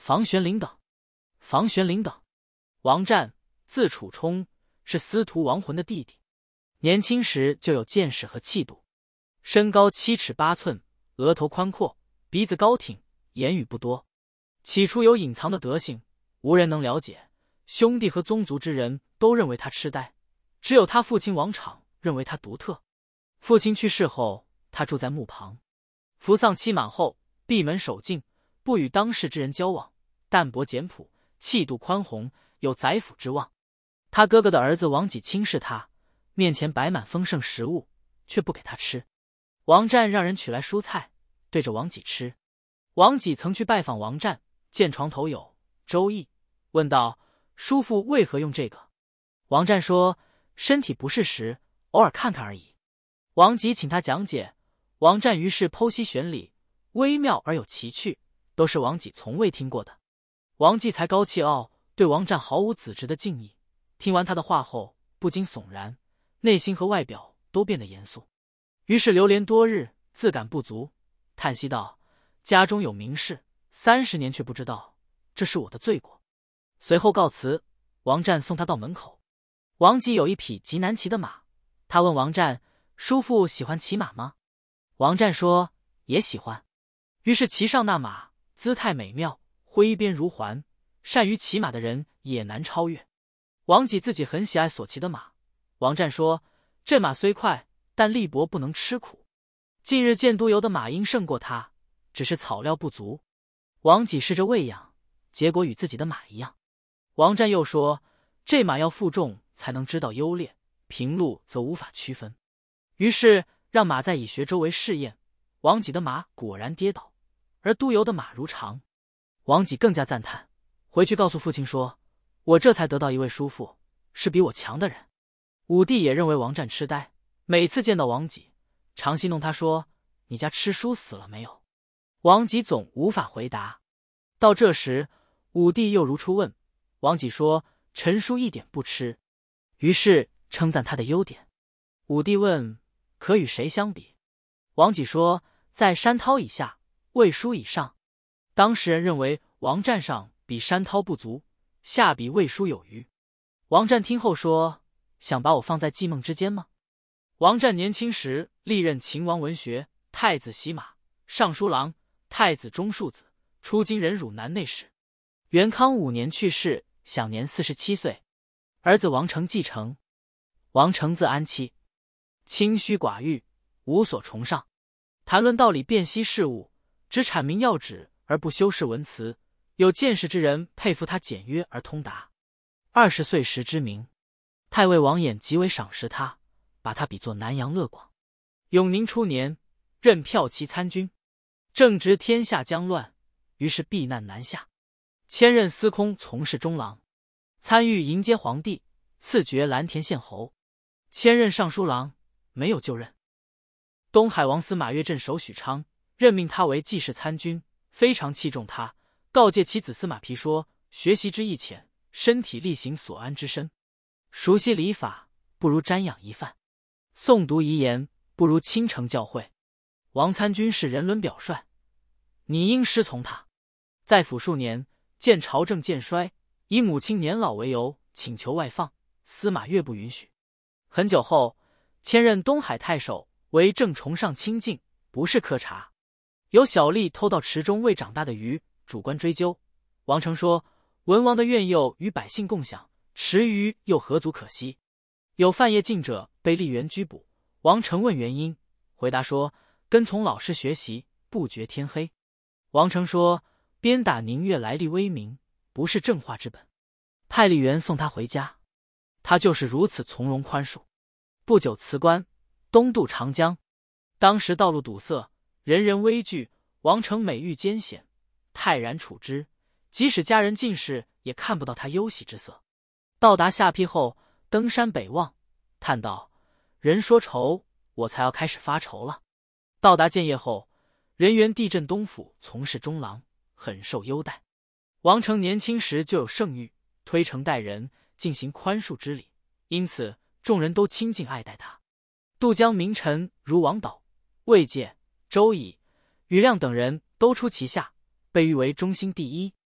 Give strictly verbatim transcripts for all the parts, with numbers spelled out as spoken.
房玄龄等。房玄龄等，王湛，字楚冲，是司徒王浑的弟弟。年轻时就有见识和气度，身高七尺八寸，额头宽阔，鼻子高挺，言语不多。起初有隐藏的德行，无人能了解，兄弟和宗族之人都认为他痴呆，只有他父亲王昶认为他独特。父亲去世后，他住在墓旁，服丧期满后，闭门守静，不与当世之人交往，淡泊简朴，气度宽宏，有宰辅之望。他哥哥的儿子王己轻视他，面前摆满丰盛食物，却不给他吃。王湛让人取来蔬菜，对着王己吃。王己曾去拜访王湛，见床头有《周易》，问道：“叔父为何用这个？”王湛说：“身体不适时，偶尔看看而已。”王己请他讲解，王湛于是剖析玄理，微妙而有奇趣，都是王己从未听过的。王继才高气傲，对王湛毫无子侄的敬意。听完他的话后，不禁悚然，内心和外表都变得严肃。于是流连多日，自感不足，叹息道：“家中有名士，三十年却不知道，这是我的罪过。”随后告辞，王湛送他到门口。王吉有一匹极难骑的马，他问王湛：“叔父喜欢骑马吗？”王湛说：“也喜欢。”于是骑上那马，姿态美妙，挥鞭如环，善于骑马的人也难超越。王己自己很喜爱所骑的马。王湛说：“这马虽快，但力薄不能吃苦。近日见督邮的马应胜过他，只是草料不足。”王己试着喂养，结果与自己的马一样。王湛又说：“这马要负重才能知道优劣，平路则无法区分。”于是让马在蚁穴周围试验，王己的马果然跌倒，而督邮的马如常。王己更加赞叹，回去告诉父亲说：“我这才得到一位叔父，是比我强的人。”武帝也认为王湛痴呆，每次见到王己，常戏弄他说：“你家吃书死了没有？”王己总无法回答。到这时，武帝又如初问，王己说：“陈叔一点不吃。”于是称赞他的优点。武帝问：“可与谁相比？”王己说：“在山涛以下，魏书以上。”当时人认为王湛上比山涛不足，下比魏书有余。王湛听后说：“想把我放在季梦之间吗？”王湛年轻时历任秦王文学、太子洗马、尚书郎、太子中庶子、出京忍辱南内史。元康五年去世，享年四十七岁。儿子王成继承。王成字安期，清虚寡欲，无所崇尚，谈论道理，辨析事物，只阐明要旨而不修饰文辞。有见识之人佩服他简约而通达。二十岁时知名，太尉王衍极为赏识他，把他比作南阳乐广。永宁初年，任骠骑参军，正值天下将乱，于是避难南下，迁任司空，从事中郎，参与迎接皇帝，赐爵蓝田县侯。迁任尚书郎，没有就任。东海王司马越镇守许昌，任命他为记事参军，非常器重他，告诫其子司马丕说：“学习之意浅，身体力行所安之身。熟悉礼法，不如瞻仰一范；诵读遗言，不如倾城教诲。王参军是人伦表率，你应师从他。”在府数年，见朝政渐衰，以母亲年老为由，请求外放，司马越不允许。很久后，迁任东海太守，为正崇尚清静，不是苛察。有小吏偷盗池中未长大的鱼，主官追究。王成说：“文王的苑囿与百姓共享，池鱼又何足可惜？”有犯业禁者，被吏员拘捕。王成问原因，回答说：“跟从老师学习，不觉天黑。”王成说：“鞭打宁越来历威名，不是正化之本。”派吏员送他回家。他就是如此从容宽恕。不久辞官，东渡长江。当时道路堵塞，人人畏惧，王成每遇艰险，泰然处之，即使家人近视，也看不到他忧喜之色。到达下邳后，登山北望，叹道：“人说愁，我才要开始发愁了。”到达建业后，人原地镇东府从事中郎，很受优待。王成年轻时就有圣誉，推诚待人，进行宽恕之礼，因此众人都亲近爱戴他。渡江名臣如王导、魏介、周乙、庾亮等人都出其下，被誉为忠心第一。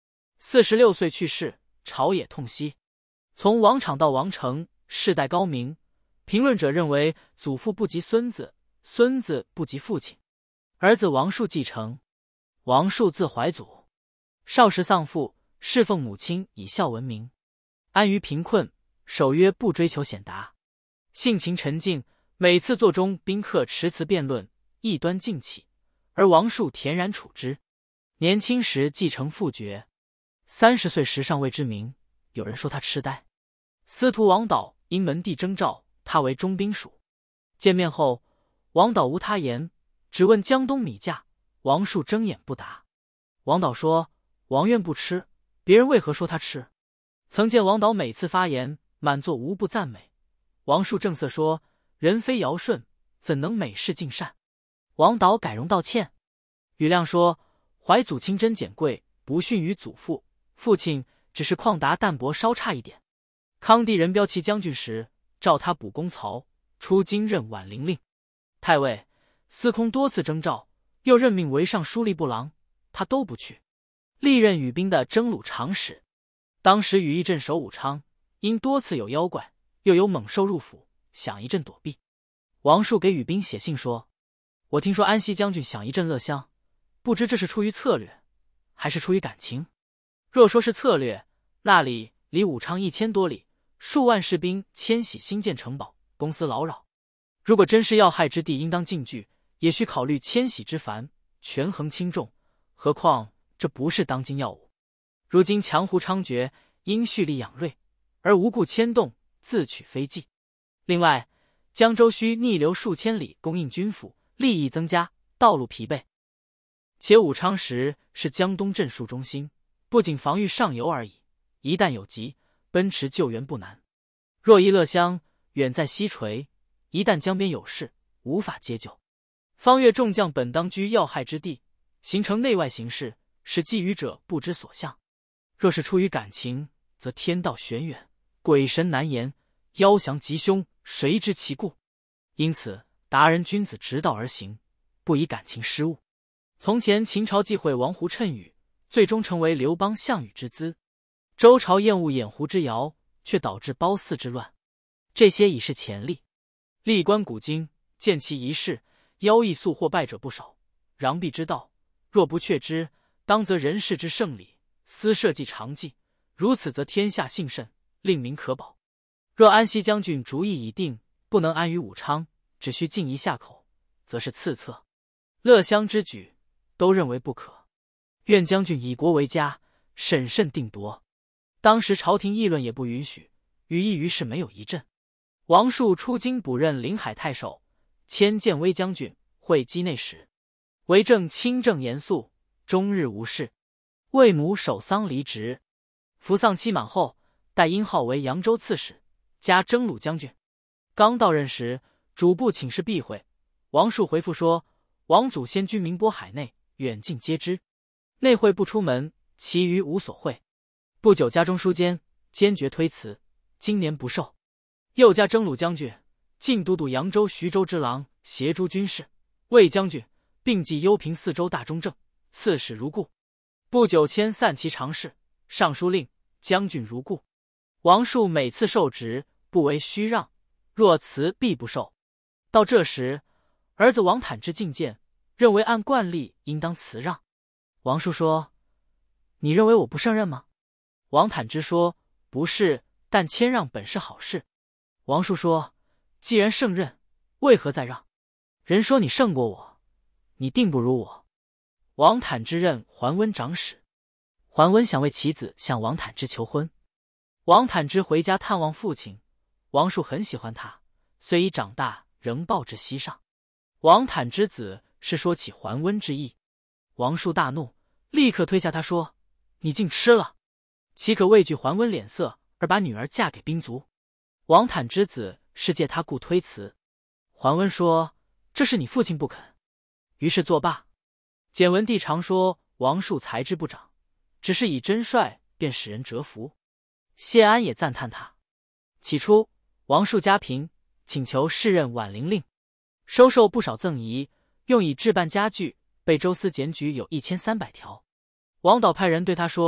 四十六岁去世，朝野痛惜。从王昶到王成，世代高明。评论者认为，祖父不及孙子，孙子不及父亲，儿子王树继承。王树字怀祖，少时丧父，侍奉母亲以孝闻名，安于贫困，守约不追求显达，性情沉静。每次座中宾客持词辩论，异端尽起，而王树恬然处之。年轻时继承父爵，三十岁时尚未知名，有人说他痴呆。司徒王导因门第征召他为中兵属，见面后，王导无他言，只问江东米价，王树睁眼不答。王导说：“王愿不吃，别人为何说他吃？”曾见王导每次发言，满座无不赞美。王树正色说：“人非尧舜，怎能美事尽善？”王导改容道歉。羽亮说：“怀祖清真简贵，不逊于祖父，父亲只是旷达淡泊稍差一点。”康帝任骠骑将军时，召他补功曹，出京任宛陵令。太尉、司空多次征召，又任命为尚书吏部郎，他都不去。历任羽兵的征虏长史。当时羽翼镇守武昌，因多次有妖怪，又有猛兽入府，想一阵躲避。王树给羽兵写信说：“我听说安西将军想一阵乐乡，不知这是出于策略，还是出于感情？若说是策略，那里离武昌一千多里，数万士兵迁徙新建城堡，公司劳扰。如果真是要害之地，应当进据，也需考虑迁徙之繁，权衡轻重。何况这不是当今要务。如今强胡猖獗，应蓄力养锐，而无故牵动，自取非计。另外，江州需逆流数千里供应军府，利益增加，道路疲惫。且武昌时是江东镇戍中心，不仅防御上游而已，一旦有急，奔驰救援不难。若依乐乡，远在西陲，一旦江边有事，无法接救。方越众将本当居要害之地，形成内外形势，使觊觎者不知所向。若是出于感情，则天道玄远，鬼神难言，妖降吉凶，谁知其故？因此达人君子直道而行，不以感情失误。从前秦朝忌讳王胡谶语，最终成为刘邦项羽之资。周朝厌恶掩胡之谣，却导致褒姒之乱。这些已是前例。历观古今，见其一事，妖异速获败者不少。攘臂之道，若不确之，当则人事之圣理，思社稷常计，如此则天下幸甚，令民可保。若安西将军主意已定，不能安于武昌，只需进一下口，则是次策。乐乡之举，都认为不可。愿将军以国为家，审慎定夺。当时朝廷议论也不允许，羽翼于是没有一阵。王树出京补任临海太守，迁建威将军，会稽内史，为政清正严肃，终日无事。为母守丧离职，服丧期满后，代殷号为扬州刺史，加征虏将军。刚到任时，主簿请示避讳，王树回复说：“王祖先居宁波海内，远近皆知。内会不出门，其余无所会。”不久家中书监坚决推辞，今年不受。又加征虏将军、晋都督扬州、徐州之郎，协诸军事，卫将军，并记幽平四州大中正，刺史如故。不久迁散骑常侍、尚书令、将军如故。王树每次受职，不为虚让，若辞必不受。到这时，儿子王坦之进谏，认为按惯例应当辞让。王树说：“你认为我不胜任吗？”王坦之说：“不是，但谦让本是好事。”王树说：“既然胜任，为何再让？人说你胜过我，你定不如我。”王坦之任桓温长史，桓温想为其子向王坦之求婚。王坦之回家探望父亲，王树很喜欢他，虽已长大，仍抱之膝上。王坦之子是说起桓温之意，王树大怒，立刻推下他说：“你竟吃了，岂可畏惧桓温脸色而把女儿嫁给兵卒？”王坦之子是借他故推辞。桓温说：“这是你父亲不肯。”于是作罢。简文帝常说王树才智不长，只是以真率便使人折服。谢安也赞叹他。起初王树家贫，请求试任宛陵令，收受不少赠仪，用以置办家具，被周司检举有一千三百条。王导派人对他说：“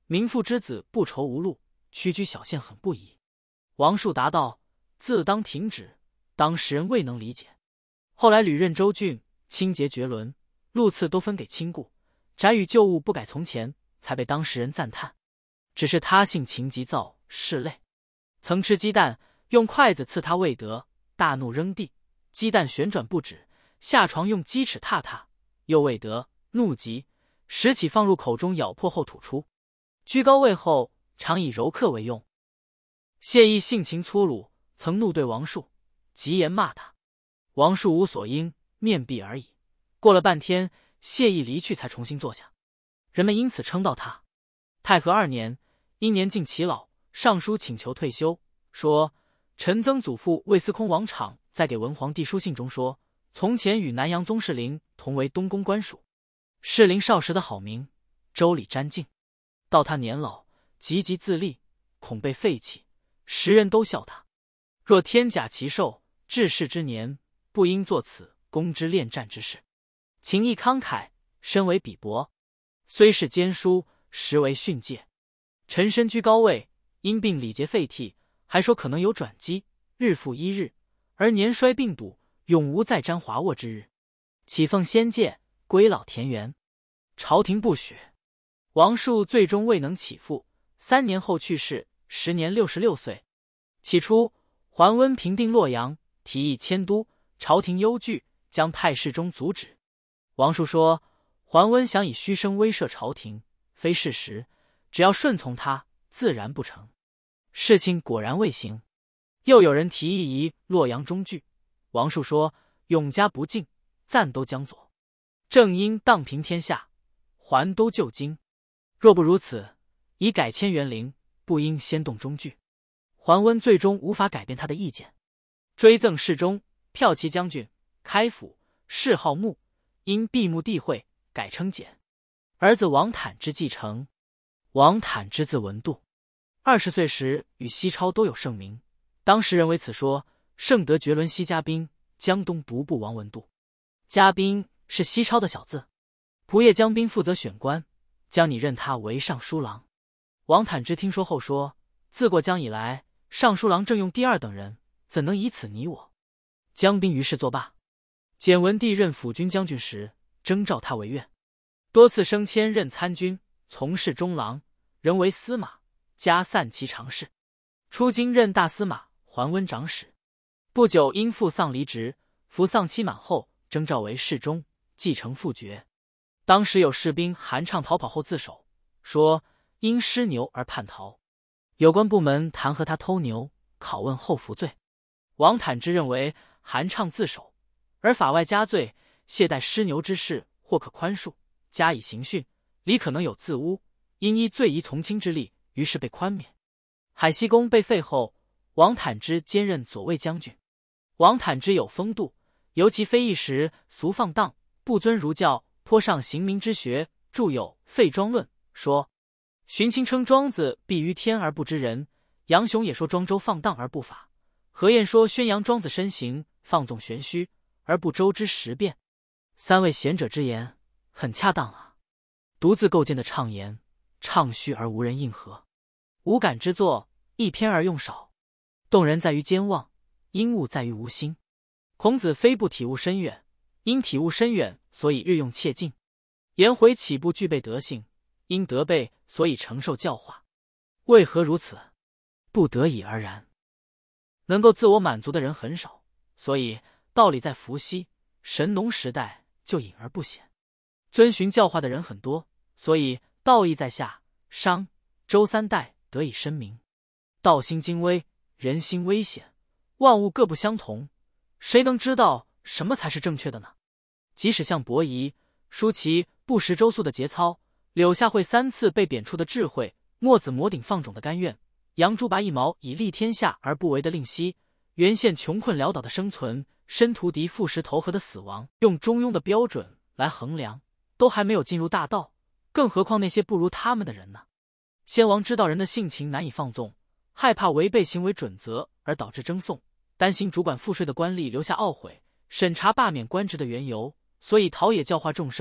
名父之子不愁无路，区区小县很不宜。王树答道：自当停止。当时人未能理解。后来屡任州郡，清节绝伦，路次都分给亲故，宅与旧物不改从前，才被当时人赞叹。只是他性情急躁，是累。曾吃鸡蛋，用筷子刺他未得，大怒扔地，鸡蛋旋转不止，下床用鸡齿踏踏，又未得，怒极，拾起放入口中咬破后吐出。居高位后，常以柔克为用。谢毅性情粗鲁，曾怒对王树，急言骂他。王树无所应，面壁而已。过了半天，谢毅离去，才重新坐下。人们因此称道他。太和二年，因年近其老，上书请求退休，说陈曾祖父魏司空王昶在给文皇帝书信中说，从前与南阳宗士林同为东宫官属，士林少时的好名，周礼沾敬。到他年老，急急自立，恐被废弃，时人都笑他。若天甲其寿，至世之年，不应作此公之恋战之事。情义慷慨，身为鄙薄，虽是兼书，实为训诫。臣身居高位，因病礼节废替，还说可能有转机，日复一日，而年衰病笃，永无再沾华卧之日。启奉先界，归老田园。朝廷不许。王树最终未能起复，三年后去世，时年六十六岁。起初，桓温平定洛阳，提议迁都，朝廷忧惧，将派侍中阻止。王树说，桓温想以虚声威慑朝廷，非事实，只要顺从他，自然不成。事情果然未行。又有人提议移洛阳中据，王树说，永嘉不敬，暂都江左，正应荡平天下，还都旧京。若不如此，宜改迁园陵，不应先动中据。桓温最终无法改变他的意见，追赠侍中、骠骑将军、开府，谥号穆，因闭目地讳，改称简。儿子王坦之继承。王坦之字文度，二十岁时与西超都有盛名，当时人为此说，圣德绝伦西嘉宾，江东独步王文度。嘉宾是西超的小字。仆射江彬负责选官，将你任他为尚书郎。王坦之听说后说，自过江以来，尚书郎正用第二等人，怎能以此拟我？江彬于是作罢。简文帝任辅军将军时，征召他为院，多次升迁任参军，从事中郎，仍为司马，加散骑常侍。出京任大司马、桓温长史。不久因父丧离职，服丧期满后，征召为侍中，继承父爵。当时有士兵韩畅逃跑后自首，说因失牛而叛逃。有关部门弹劾他偷牛，拷问后服罪。王坦之认为韩畅自首，而法外加罪，懈怠失牛之事，或可宽恕，加以刑讯，理可能有自污，因依罪疑从轻之例，于是被宽免。海西宫被废后，王坦之兼任左卫将军。王坦之有风度，尤其非议时俗放荡，不遵儒教，颇上刑名之学，著有《废庄论》，说荀卿称庄子必于天而不知人，杨雄也说庄周放荡而不法，何晏说宣扬庄子身形放纵玄虚而不周之实变。三位贤者之言很恰当啊，独自构建的畅言，畅虚而无人应和。无感之作，一篇而用少，动人在于兼忘，因物在于无心。孔子非不体悟深远，因体悟深远，所以日用切近。颜回岂不具备德性？因德备，所以承受教化。为何如此？不得已而然。能够自我满足的人很少，所以道理在伏羲、神农时代就隐而不显。遵循教化的人很多，所以道义在夏、商、周三代得以声名。道心精微，人心危险，万物各不相同，谁能知道什么才是正确的呢？即使像伯夷、舒淇不识周粟的节操，柳下惠三次被贬黜的智慧，墨子磨顶放种的甘愿，杨朱拔一毛以利天下而不为的吝惜，原县穷困潦倒的生存，申屠狄负石投河的死亡，用中庸的标准来衡量，都还没有进入大道，更何况那些不如他们的人呢？先王知道人的性情难以放纵，害怕违背行为准则而导致争讼，担心主管赋税的官吏留下懊悔，审查罢免官职的缘由，所以陶冶教化众生，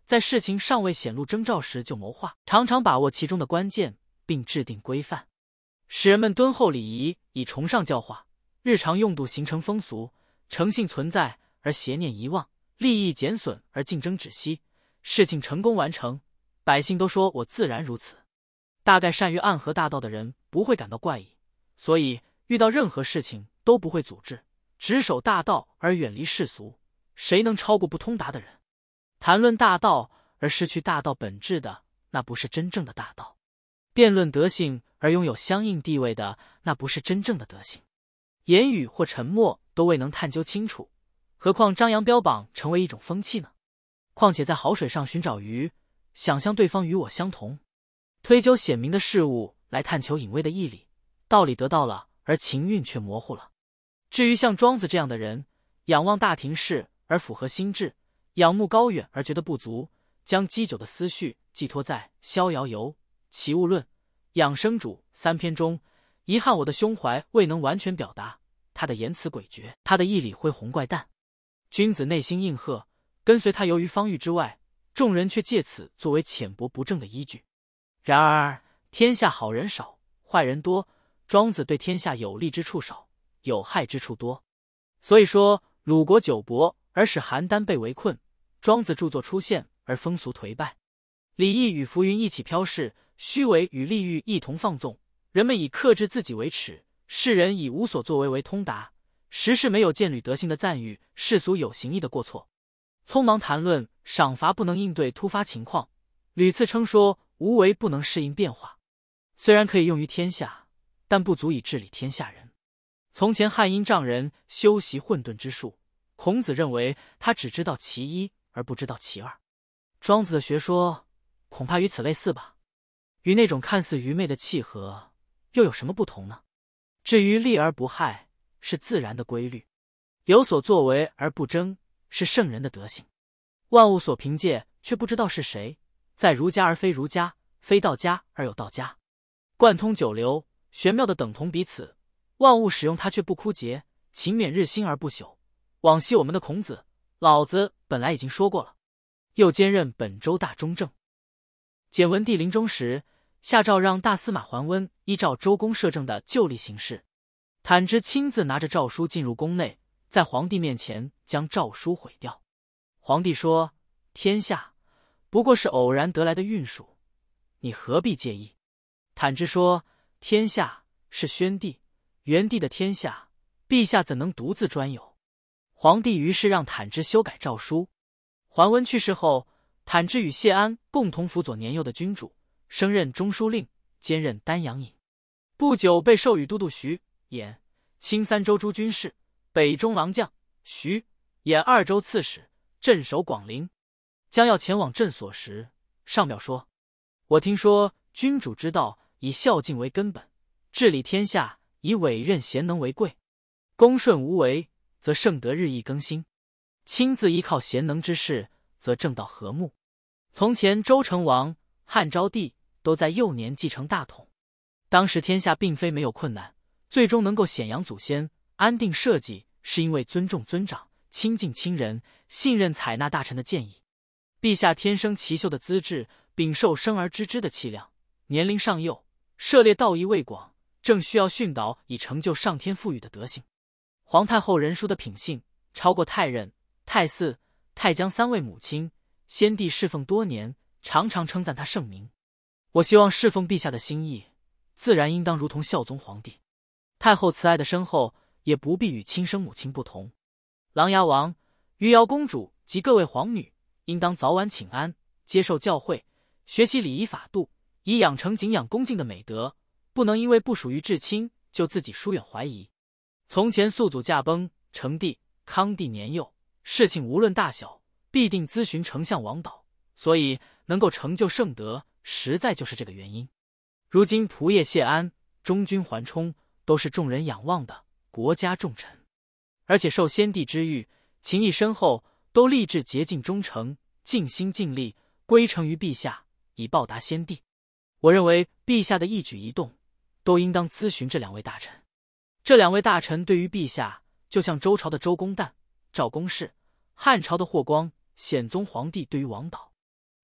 在事情尚未显露征兆时就谋划，常常把握其中的关键，并制定规范，使人们敦厚礼仪，以崇尚教化，日常用度形成风俗，诚信存在而邪念遗忘，利益减损而竞争止息，事情成功完成，百姓都说我自然如此。大概善于暗合大道的人不会感到怪异，所以遇到任何事情都不会阻滞，只守大道而远离世俗。谁能超过不通达的人？谈论大道而失去大道本质的，那不是真正的大道；辩论德性而拥有相应地位的，那不是真正的德性。言语或沉默都未能探究清楚，何况张扬标榜成为一种风气呢？况且在好水上寻找鱼，想象对方与我相同，推究显明的事物来探求隐微的义理，道理得到了，而情韵却模糊了。至于像庄子这样的人，仰望大庭事而符合心智，仰慕高远而觉得不足，将积久的思绪寄托在《逍遥游》《齐物论》《养生主》三篇中，遗憾我的胸怀未能完全表达他的言辞诡谲，他的义理恢宏怪诞。君子内心应和，跟随他游于方域之外，众人却借此作为浅薄不正的依据。然而天下好人少，坏人多，庄子对天下有利之处少，有害之处多。所以说鲁国久薄而使邯郸被围困，庄子著作出现而风俗颓败，礼义与浮云一起飘逝，虚伪与利欲一同放纵，人们以克制自己为耻，世人以无所作为为通达，时事没有见履德性的赞誉，世俗有形意的过错。匆忙谈论赏罚不能应对突发情况，屡次称说无为不能适应变化，虽然可以用于天下，但不足以治理天下人。从前汉阴丈人修习混沌之术，孔子认为他只知道其一而不知道其二。庄子的学说恐怕与此类似吧，与那种看似愚昧的契合又有什么不同呢？至于利而不害，是自然的规律；有所作为而不争，是圣人的德性。万物所凭借却不知道是谁，在儒家而非儒家，非道家而有道家，贯通九流，玄妙的等同彼此。万物使用它却不枯竭，勤勉日新而不朽。往昔我们的孔子、老子本来已经说过了，又兼任本州大中正。简文帝临终时，下诏让大司马桓温依照周公摄政的旧例行事。坦之亲自拿着诏书进入宫内，在皇帝面前将诏书毁掉。皇帝说：“天下不过是偶然得来的运数，你何必介意？”坦之说：“天下是宣帝、元帝的天下，陛下怎能独自专有？”皇帝于是让坦之修改诏书。桓温去世后，坦之与谢安共同辅佐年幼的君主，升任中书令，兼任丹阳尹。不久被授予都督徐、兖、青三州诸军事，北中郎将，徐、兖二州刺史，镇守广陵。将要前往镇所时，上表说：“我听说君主之道以孝敬为根本，治理天下以委任贤能为贵，恭顺无为，则圣德日益更新；亲自依靠贤能之士，则正道和睦。”从前周成王、汉昭帝都在幼年继承大统，当时天下并非没有困难，最终能够显扬祖先、安定社稷，是因为尊重尊长，亲近亲人，信任采纳大臣的建议。陛下天生奇秀的资质，禀受生而知之的气量，年龄尚幼，涉猎道义未广，正需要训导以成就上天赋予的德行。皇太后仁淑的品性超过太任、太姒、太姜三位母亲，先帝侍奉多年，常常称赞她圣明。我希望侍奉陛下的心意，自然应当如同孝宗皇帝。太后慈爱的深厚，也不必与亲生母亲不同。琅琊王、余姚公主及各位皇女，应当早晚请安，接受教诲，学习礼仪法度，以养成敬仰恭敬的美德，不能因为不属于至亲，就自己疏远怀疑。从前肃祖驾崩，成帝、康帝年幼，事情无论大小，必定咨询丞相王导，所以能够成就圣德，实在就是这个原因。如今仆射谢安、忠君桓冲都是众人仰望的国家重臣，而且受先帝之谕，情谊深厚，都立志竭尽忠诚，尽心尽力，归承于陛下，以报答先帝。我认为陛下的一举一动，都应当咨询这两位大臣。这两位大臣对于陛下，就像周朝的周公旦、赵公奭，汉朝的霍光、显宗皇帝对于王导。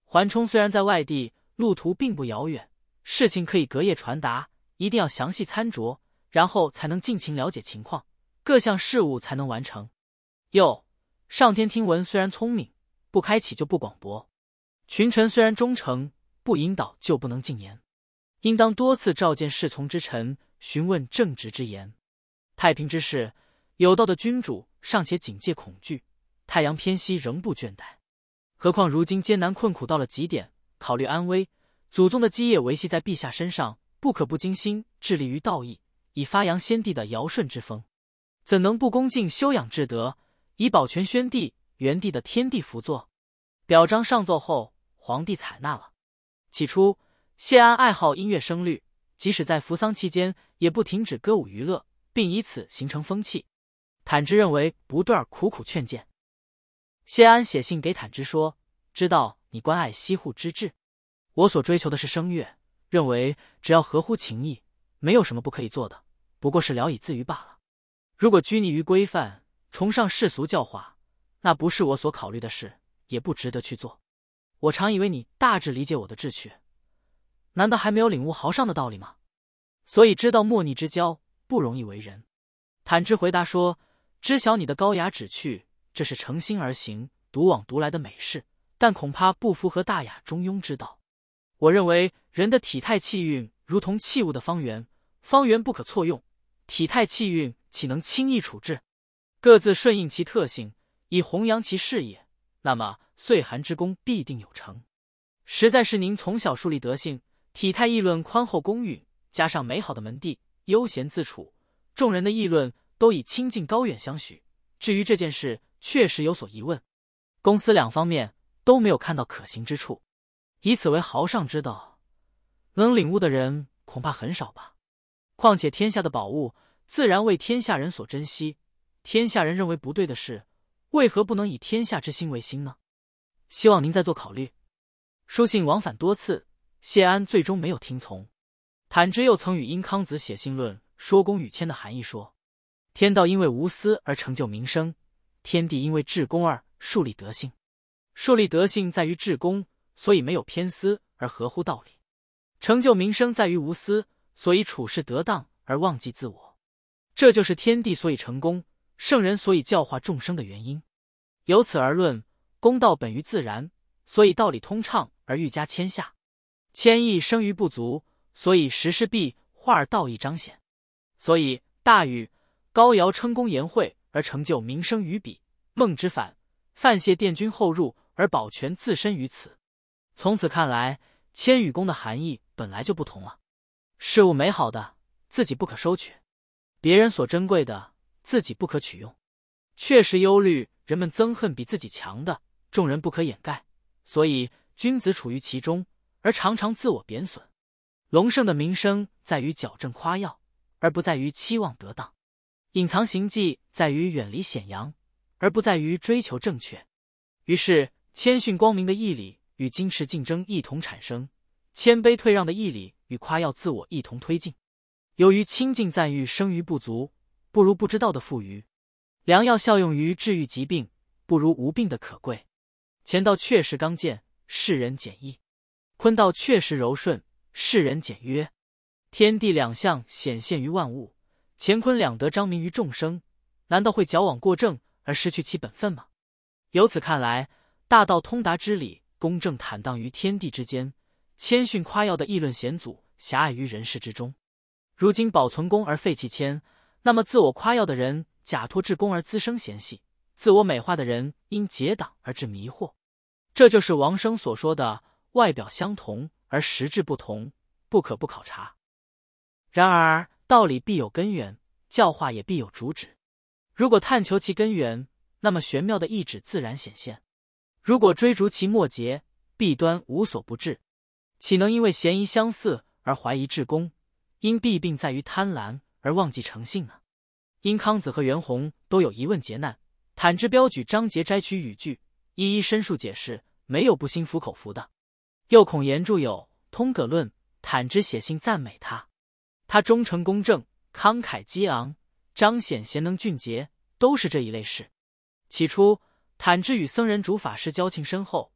桓冲虽然在外地，路途并不遥远，事情可以隔夜传达，一定要详细参酌，然后才能尽情了解情况，各项事务才能完成。又，上天听闻虽然聪明，不开启就不广博；群臣虽然忠诚，不引导就不能进言。应当多次召见侍从之臣，询问正直之言。太平之事，有道的君主尚且警戒恐惧，太阳偏西仍不倦怠，何况如今艰难困苦到了极点，考虑安危，祖宗的基业维系在陛下身上，不可不精心致力于道义，以发扬先帝的尧舜之风，怎能不恭敬修养至德，以保全宣帝、元帝的天地福作？表彰上奏后，皇帝采纳了。起初，谢安爱好音乐声律，即使在扶丧期间，也不停止歌舞娱乐，并以此形成风气。坦之认为不对，而苦苦劝谏。谢安写信给坦之说：“知道你关爱西户之志，我所追求的是声乐，认为只要合乎情义，没有什么不可以做的，不过是聊以自娱罢了。如果拘泥于规范，崇尚世俗教化，那不是我所考虑的事，也不值得去做。我常以为你大致理解我的志趣，难道还没有领悟豪上的道理吗？所以知道莫逆之交不容易为人。”坦之回答说：“知晓你的高雅旨趣，这是诚心而行，独往独来的美事，但恐怕不符合大雅中庸之道。我认为人的体态气运如同器物的方圆，方圆不可错用，体态气运岂能轻易处置？各自顺应其特性，以弘扬其事业，那么岁寒之功必定有成。实在是您从小树立德性，体态议论宽厚公允，加上美好的门第，悠闲自处，众人的议论都以清近高远相许。至于这件事，确实有所疑问，公司两方面都没有看到可行之处，以此为豪上之道，能领悟的人恐怕很少吧。况且天下的宝物，自然为天下人所珍惜，天下人认为不对的事，为何不能以天下之心为心呢？希望您再做考虑。”书信往返多次，谢安最终没有听从。坦之又曾与殷康子写信论说公与谦的含义，说：天道因为无私而成就民生，天地因为治公而树立德性。树立德性在于治公，所以没有偏私而合乎道理；成就民生在于无私，所以处事得当而忘记自我。这就是天地所以成功，圣人所以教化众生的原因。由此而论，公道本于自然，所以道理通畅而愈加谦下；谦抑生于不足，所以时事必化而道义彰显。所以大禹、高尧称公言惠而成就民生于彼，孟之反、范谢奠君后入而保全自身于此。从此看来，谦与公的含义本来就不同了。事物美好的，自己不可收取；别人所珍贵的，自己不可取用。确实忧虑人们憎恨比自己强的，众人不可掩盖，所以君子处于其中，而常常自我贬损。隆盛的名声在于矫正夸耀，而不在于期望得当；隐藏行迹在于远离显扬，而不在于追求正确。于是谦逊光明的义理与矜持竞争一同产生，谦卑退让的义理与夸耀自我一同推进。由于清净赞誉生于不足，不如不知道的富余；良药效用于治愈疾病，不如无病的可贵。乾道确实刚健，世人简易；坤道确实柔顺，世人简约。天地两象显现于万物，乾坤两德彰明于众生，难道会矫枉过正而失去其本分吗？由此看来，大道通达之理，公正坦荡于天地之间，谦逊夸耀的议论险阻，狭隘于人世之中。如今保存公而废弃谦，那么自我夸耀的人假托至公而滋生嫌隙，自我美化的人因结党而致迷惑。这就是王生所说的外表相同而实质不同，不可不考察。然而道理必有根源，教化也必有主旨。如果探求其根源，那么玄妙的意旨自然显现；如果追逐其末节，弊端无所不至。岂能因为嫌疑相似而怀疑至公，因弊病在于贪婪而忘记诚信呢？殷康子和袁弘都有疑问劫难，坦之标举章节摘取语句，一一申述解释，没有不心服口服的。又孔颜著有《通葛论》，坦之写信赞美他，他忠诚公正，慷慨激昂，彰显贤能俊杰，都是这一类事。起初，坦之与僧人主法师交情深厚，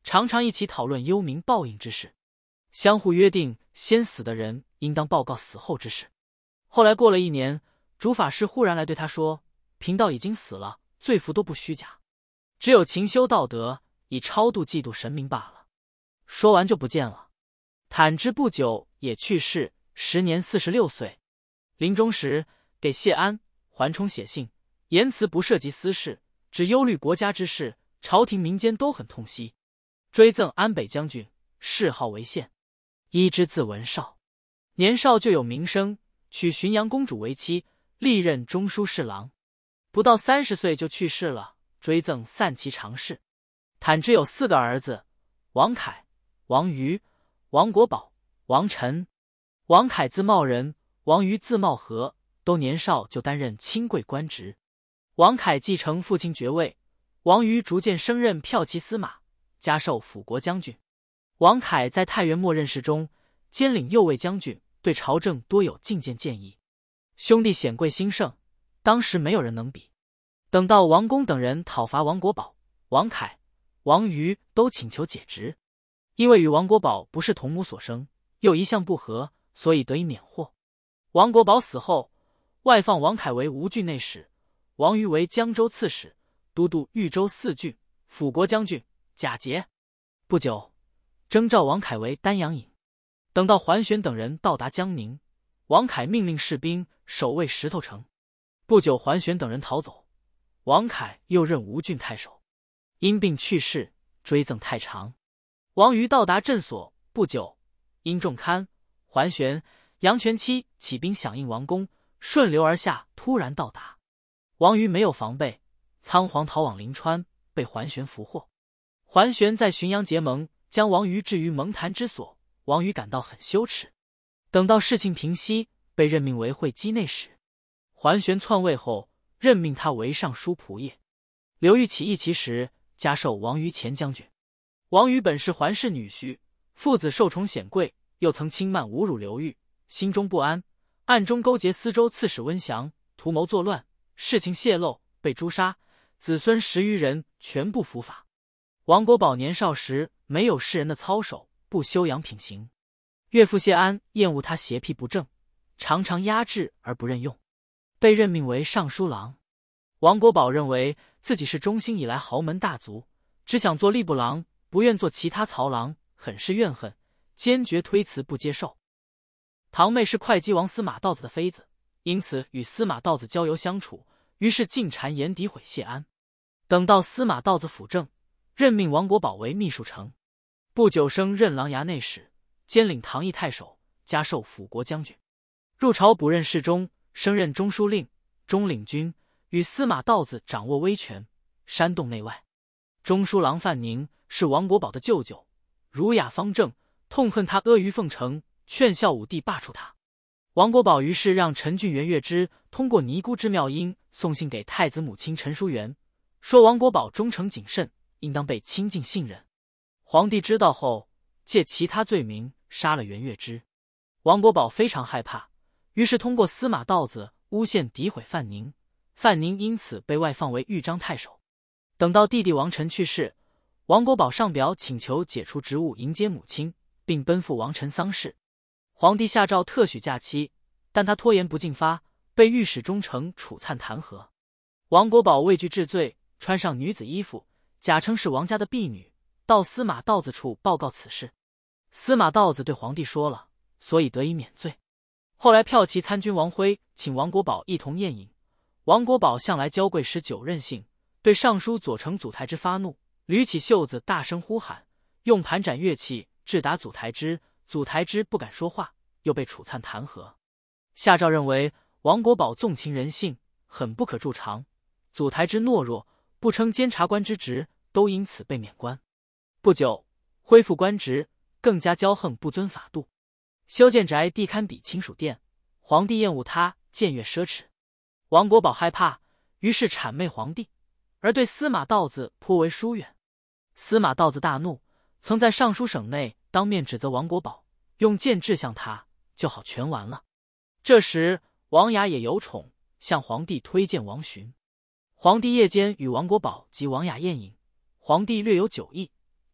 常常一起讨论幽冥报应之事，相互约定先死的人应当报告死后之事。后来过了一年，主法师忽然来对他说，贫道已经死了，罪福都不虚假，只有勤修道德，以超度嫉妒神明罢了。说完就不见了。坦之不久也去世，时年四十六岁。临终时给谢安、桓冲写信，言辞不涉及私事，只忧虑国家之事，朝廷民间都很痛惜。追赠安北将军，谥号为宪。一之字文绍，年少就有名声，娶浔阳公主为妻，历任中书侍郎。不到三十岁就去世了，追赠散骑常侍。坦之有四个儿子：王凯、王瑜、王国宝、王臣。王凯字茂仁，王瑜字茂和，都年少就担任亲贵官职。王凯继承父亲爵位，王瑜逐渐升任骠骑司马，加授辅国将军。王凯在太原末任时中，兼领右卫将军，对朝政多有进谏建议。兄弟显贵兴盛，当时没有人能比。等到王公等人讨伐王国宝、王凯、王瑜，都请求解职，因为与王国宝不是同母所生，又一向不和，所以得以免祸。王国宝死后，外放王凯为吴郡内史，王瑜为江州刺史，都督豫州四郡，辅国将军、假节。不久，征召王凯为丹阳尹。等到桓玄等人到达江宁，王凯命令士兵守卫石头城。不久，桓玄等人逃走，王凯又任吴郡太守，因病去世，追赠太常。王瑜到达镇所不久，因中堪，桓玄、杨全期起兵响应王公，顺流而下，突然到达。王瑜没有防备，仓皇逃往临川，被桓玄俘获。桓玄在浔阳结盟，将王瑜置于蒙坛之所，王瑜感到很羞耻。等到事情平息，被任命为会稽内史。桓玄篡位后，任命他为尚书仆射。刘裕起义其时，加授王瑜前将军。王瑜本是桓氏女婿，父子受宠显贵，又曾轻慢侮辱刘裕，心中不安，暗中勾结司州刺史温祥，图谋作乱，事情泄露，被诛杀，子孙十余人全部伏法。王国宝年少时没有世人的操守，不修养品行。岳父谢安厌恶他邪僻不正，常常压制而不任用，被任命为尚书郎。王国宝认为自己是中兴以来豪门大族，只想做吏部郎，不愿做其他曹郎，很是怨恨，坚决推辞不接受。堂妹是会稽王司马道子的妃子，因此与司马道子交游相处，于是进谗言诋毁谢安。等到司马道子辅政，任命王国宝为秘书丞，不久升任琅琊内史，兼领唐邑太守，加授辅国将军。入朝补任侍中，升任中书令、中领军，与司马道子掌握威权，煽动内外。中书郎范宁是王国宝的舅舅，儒雅方正，痛恨他阿谀奉承，劝孝武帝罢黜他。王国宝于是让陈俊元、岳之通过尼姑之妙音送信给太子母亲陈淑媛，说王国宝忠诚谨慎，应当被亲近信任。皇帝知道后，借其他罪名杀了袁岳之。王国宝非常害怕，于是通过司马道子诬陷诋毁范宁，范宁因此被外放为豫章太守。等到弟弟王臣去世，王国宝上表请求解除职务迎接母亲，并奔赴王臣丧事。皇帝下诏特许假期，但他拖延不进发，被御史中丞楚粲弹劾。王国宝畏惧治罪，穿上女子衣服，假称是王家的婢女，到司马道子处报告此事。司马道子对皇帝说了，所以得以免罪。后来骠骑参军王辉请王国宝一同宴饮，王国宝向来娇贵使酒任性，对尚书左丞祖台之发怒，捋起袖子大声呼喊，用盘斩乐器致打祖台之，祖台之不敢说话，又被楚粲弹劾。下诏认为王国宝纵情人性，很不可助长，祖台之懦弱，不称监察官之职，都因此被免官。不久恢复官职，更加骄横不遵法度，修建宅地堪比亲属殿，皇帝厌恶他僭越奢侈。王国宝害怕，于是谄媚皇帝，而对司马道子颇为疏远。司马道子大怒，曾在尚书省内当面指责王国宝，用剑指向他，就好全完了。这时王雅也有宠，向皇帝推荐王询。皇帝夜间与王国宝及王雅宴饮，皇帝略有酒意，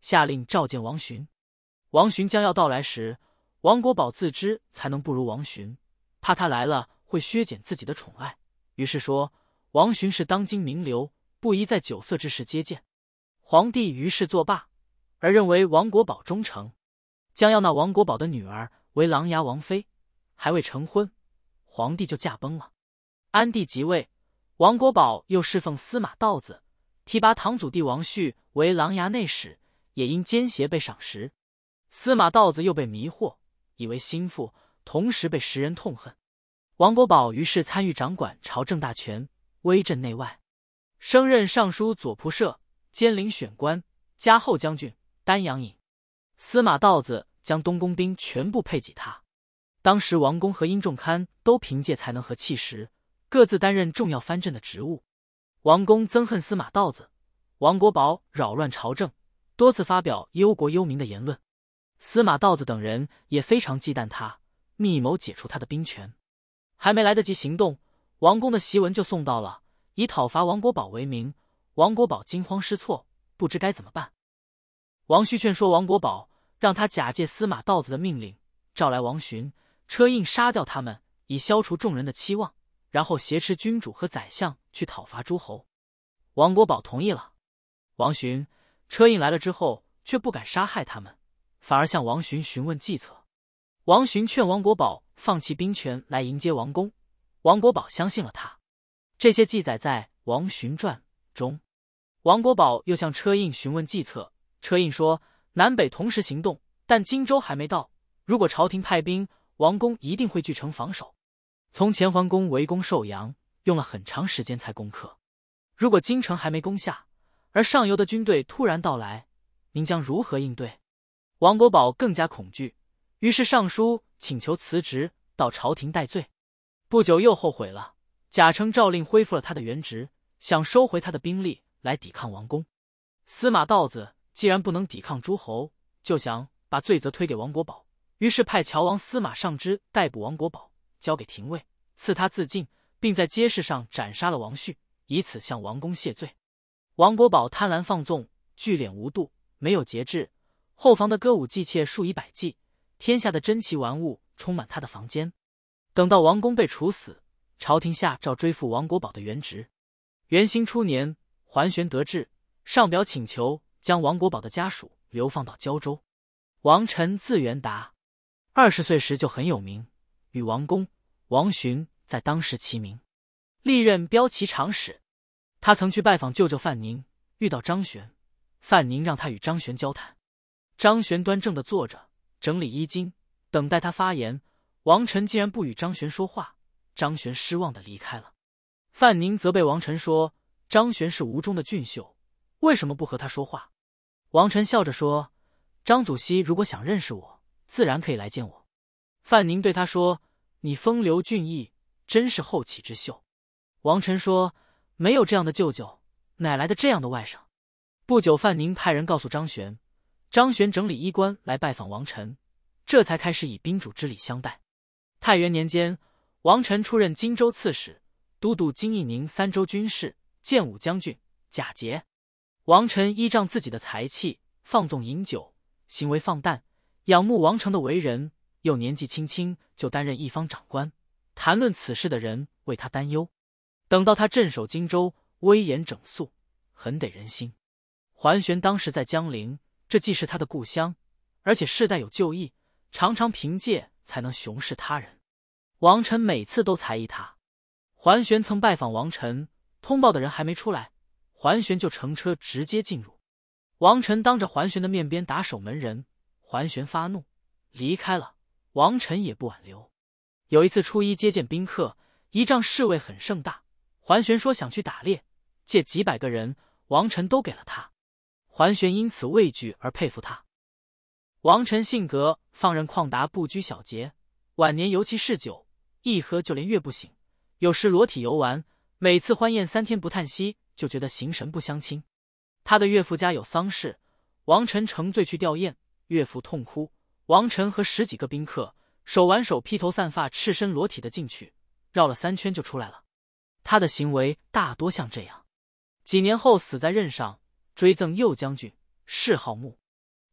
下令召见王询。王询将要到来时，王国宝自知才能不如王询，怕他来了会削减自己的宠爱，于是说王询是当今名流，不宜在酒色之时接见。皇帝于是作罢，而认为王国宝忠诚，将要纳王国宝的女儿为琅琊王妃，还未成婚，皇帝就驾崩了。安帝即位，王国宝又侍奉司马道子，提拔堂祖弟王旭为琅琊内史，也因奸邪被赏识。司马道子又被迷惑，以为心腹，同时被时人痛恨。王国宝于是参与掌管朝政大权，威震内外，升任尚书左仆射，兼领选官，加后将军、丹阳尹。司马道子将东宫兵全部配给他。当时王公和殷仲堪都凭借才能和气势，各自担任重要藩镇的职务。王公憎恨司马道子，王国宝扰乱朝政，多次发表忧国忧民的言论。司马道子等人也非常忌惮他，密谋解除他的兵权。还没来得及行动，王公的檄文就送到了，以讨伐王国宝为名。王国宝惊慌失措，不知该怎么办。王旭劝说王国宝，让他假借司马道子的命令，召来王询、车胤杀掉他们，以消除众人的期望，然后挟持君主和宰相去讨伐诸侯。王国宝同意了。王询、车胤来了之后，却不敢杀害他们，反而向王询询问计策。王询劝王国宝放弃兵权来迎接王公，王国宝相信了他。这些记载在《王询传》中。王国宝又向车胤询问计策，车胤说南北同时行动，但荆州还没到，如果朝廷派兵，王公一定会据城防守。从前桓公围攻寿阳，用了很长时间才攻克，如果京城还没攻下，而上游的军队突然到来，您将如何应对？王国宝更加恐惧，于是上书请求辞职，到朝廷戴罪。不久又后悔了，贾承诏令恢复了他的原职，想收回他的兵力来抵抗王公。司马道子既然不能抵抗诸侯，就想把罪责推给王国宝，于是派乔王司马尚之逮捕王国宝，交给廷尉，赐他自尽，并在街市上斩杀了王旭，以此向王公谢罪。王国宝贪婪放纵，聚敛无度，没有节制，后房的歌舞伎妾数以百计，天下的珍奇玩物充满他的房间。等到王公被处死，朝廷下诏追复王国宝的原职。元兴初年，桓玄得志，上表请求将王国宝的家属流放到胶州。王臣字元达，二十岁时就很有名，与王公、王询在当时齐名，历任骠骑长史。他曾去拜访舅舅范宁，遇到张玄，范宁让他与张玄交谈。张玄端正地坐着，整理衣襟，等待他发言。王臣竟然不与张玄说话，张玄失望地离开了。范宁责备王臣说，张玄是吴中的俊秀，为什么不和他说话？王臣笑着说，张祖熙如果想认识我，自然可以来见我。范宁对他说，你风流俊逸，真是后起之秀。王臣说，没有这样的舅舅，哪来的这样的外甥？不久，范宁派人告诉张玄，张玄整理衣冠来拜访王臣，这才开始以宾主之礼相待。太元年间，王臣出任荆州刺史，都督金义宁三州军事，建武将军、假节。王臣依仗自己的才气，放纵饮酒，行为放荡，仰慕王成的为人，又年纪轻轻就担任一方长官，谈论此事的人为他担忧。等到他镇守荆州，威严整肃，很得人心。桓玄当时在江陵，这既是他的故乡，而且世代有旧义，常常凭借才能雄视他人。王臣每次都猜疑他。桓玄曾拜访王臣，通报的人还没出来，桓玄就乘车直接进入。王臣当着桓玄的面鞭打守门人，桓玄发怒离开了，王臣也不挽留。有一次初一接见宾客，仪仗侍卫很盛大，桓玄说想去打猎，借几百个人，王臣都给了他。桓玄因此畏惧而佩服他。王臣性格放任旷达，不拘小节，晚年尤其嗜酒，一喝就连月不醒，有时裸体游玩，每次欢宴三天不叹息，就觉得形神不相亲。他的岳父家有丧事，王臣乘醉去吊唁，岳父痛哭，王臣和十几个宾客手挽手披头散发赤身裸体的进去，绕了三圈就出来了。他的行为大多像这样。几年后死在任上，追赠右将军，谥号穆。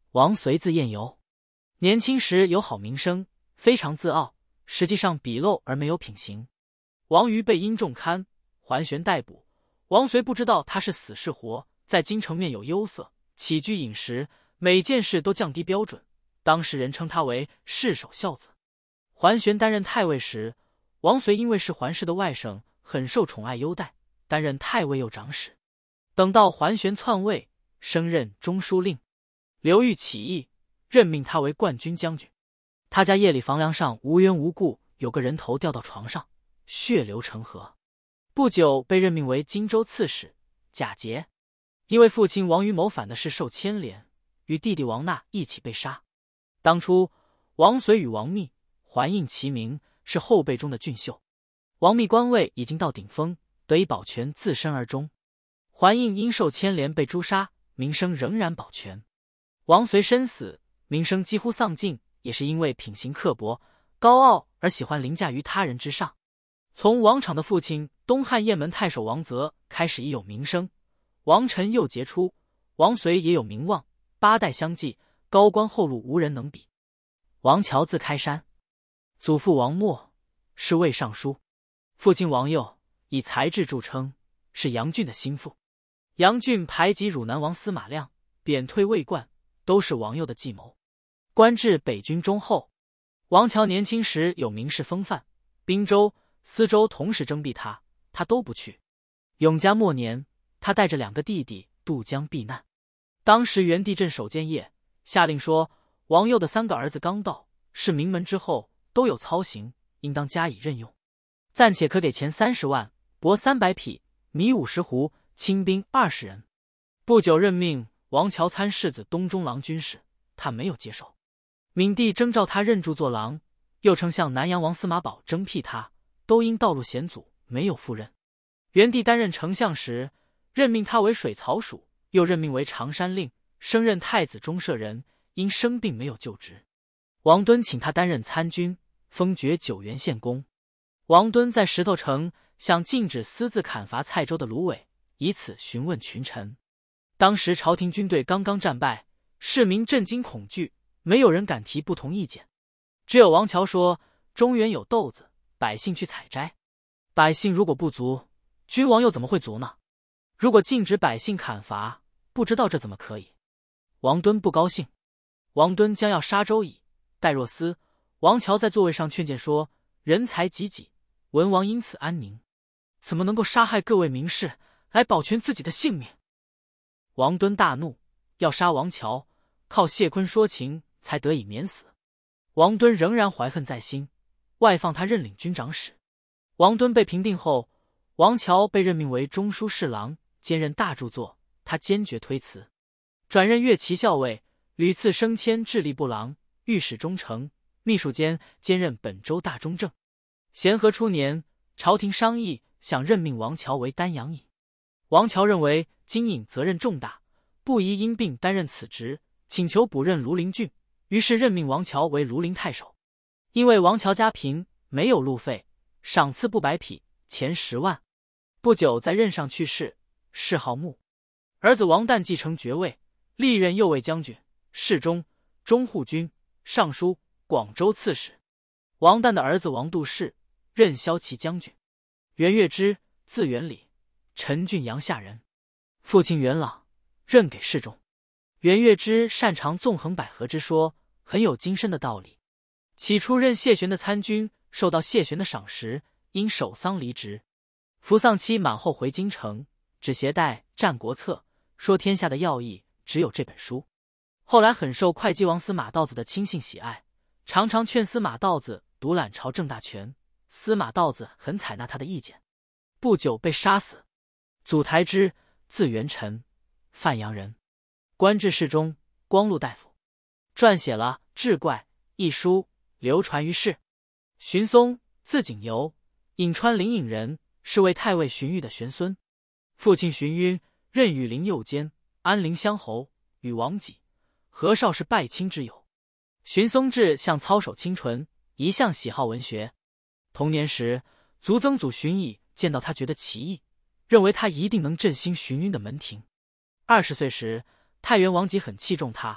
王随字彦游，年轻时有好名声，非常自傲，实际上鄙陋而没有品行。王瑜被因重刊，桓玄逮捕。王随不知道他是死是活，在京城面有忧色，起居饮食每件事都降低标准，当时人称他为世守孝子。桓玄担任太尉时，王随因为是桓氏的外甥，很受宠爱优待，担任太尉右长史。等到桓玄篡位，升任中书令。刘裕起义，任命他为冠军将军。他家夜里房梁上无缘无故有个人头掉到床上，血流成河。不久被任命为荆州刺史。贾节因为父亲王瑜谋反的事受牵连，与弟弟王纳一起被杀。当初王随与王密、桓应齐名，是后辈中的俊秀。王密官位已经到顶峰，得以保全自身而终。桓应因受牵连被诛杀，名声仍然保全。王随身死，名声几乎丧尽，也是因为品行刻薄、高傲而喜欢凌驾于他人之上。从王昶的父亲东汉雁门太守王泽开始已有名声，王臣又杰出，王随也有名望，八代相继，高官厚禄无人能比。王乔字开山，祖父王默是魏尚书，父亲王佑以才智著称，是杨俊的心腹。杨俊排挤汝南王司马亮，贬退魏冠，都是王佑的计谋。官至北军中后。王乔年轻时有名士风范，滨州、司州同时征避他，他都不去。永嘉末年，他带着两个弟弟渡江避难。当时元帝镇守建业，下令说王佑的三个儿子刚到，是名门之后，都有操行，应当加以任用。暂且可给钱三十万，帛三百匹，米五十斛，亲兵二十人。不久任命王乔参世子东中郎军事，他没有接受。闵帝征召他任著作郎，又称向南阳王司马宝征辟他，都因道路险阻，没有赴任。元帝担任丞相时，任命他为水曹署，又任命为常山令，升任太子中舍人，因生病没有就职。王敦请他担任参军，封爵九原县公。王敦在石头城向禁止私自砍伐蔡州的芦苇，以此询问群臣。当时朝廷军队刚刚战败，市民震惊恐惧，没有人敢提不同意见。只有王乔说中原有豆子，百姓去采摘。百姓如果不足，君王又怎么会足呢？如果禁止百姓砍伐，不知道这怎么可以。王敦不高兴。王敦将要杀周矣，戴若思、王乔在座位上劝谏说，人才济济，文王因此安宁，怎么能够杀害各位名士来保全自己的性命？王敦大怒，要杀王乔，靠谢坤说情才得以免死。王敦仍然怀恨在心，外放他任领军长史。王敦被平定后，王乔被任命为中书侍郎，兼任大著作，他坚决推辞，转任乐骑校尉，屡次升迁制吏部郎、御史中丞、秘书监，兼任本州大中正。咸和初年，朝廷商议想任命王乔为丹阳尹。王乔认为京尹责任重大，不宜因病担任此职，请求补任庐陵郡，于是任命王乔为庐陵太守。因为王乔家贫，没有路费，赏赐布百匹，钱十万。不久在任上去世，谥号穆。儿子王旦继承爵位，历任右卫将军、侍中、中护军、尚书、广州刺史。王旦的儿子王度世任骁骑将军。袁岳之字元礼，陈郡阳夏人，父亲元朗，任给侍中。袁岳之擅长纵横捭阖之说，很有精深的道理。起初任谢玄的参军，受到谢玄的赏识，因守丧离职。服丧期满后回京城，只携带《战国策》，说天下的要义只有这本书。后来很受会稽王司马道子的亲信喜爱，常常劝司马道子独揽朝政大权，司马道子很采纳他的意见。不久被杀死。祖台之字元臣，范阳人，官至侍中、光禄大夫，撰写了《志怪》一书，流传于世。荀松字景游，颍川灵隐人，是为太尉荀彧的玄孙。父亲荀彧任羽林右监、安陵乡侯，与王己、何绍是拜亲之友。荀松志向操守清纯，一向喜好文学。童年时，族曾祖荀彧见到他觉得奇异，认为他一定能振兴荀彧的门庭。二十岁时，太原王己很器重他，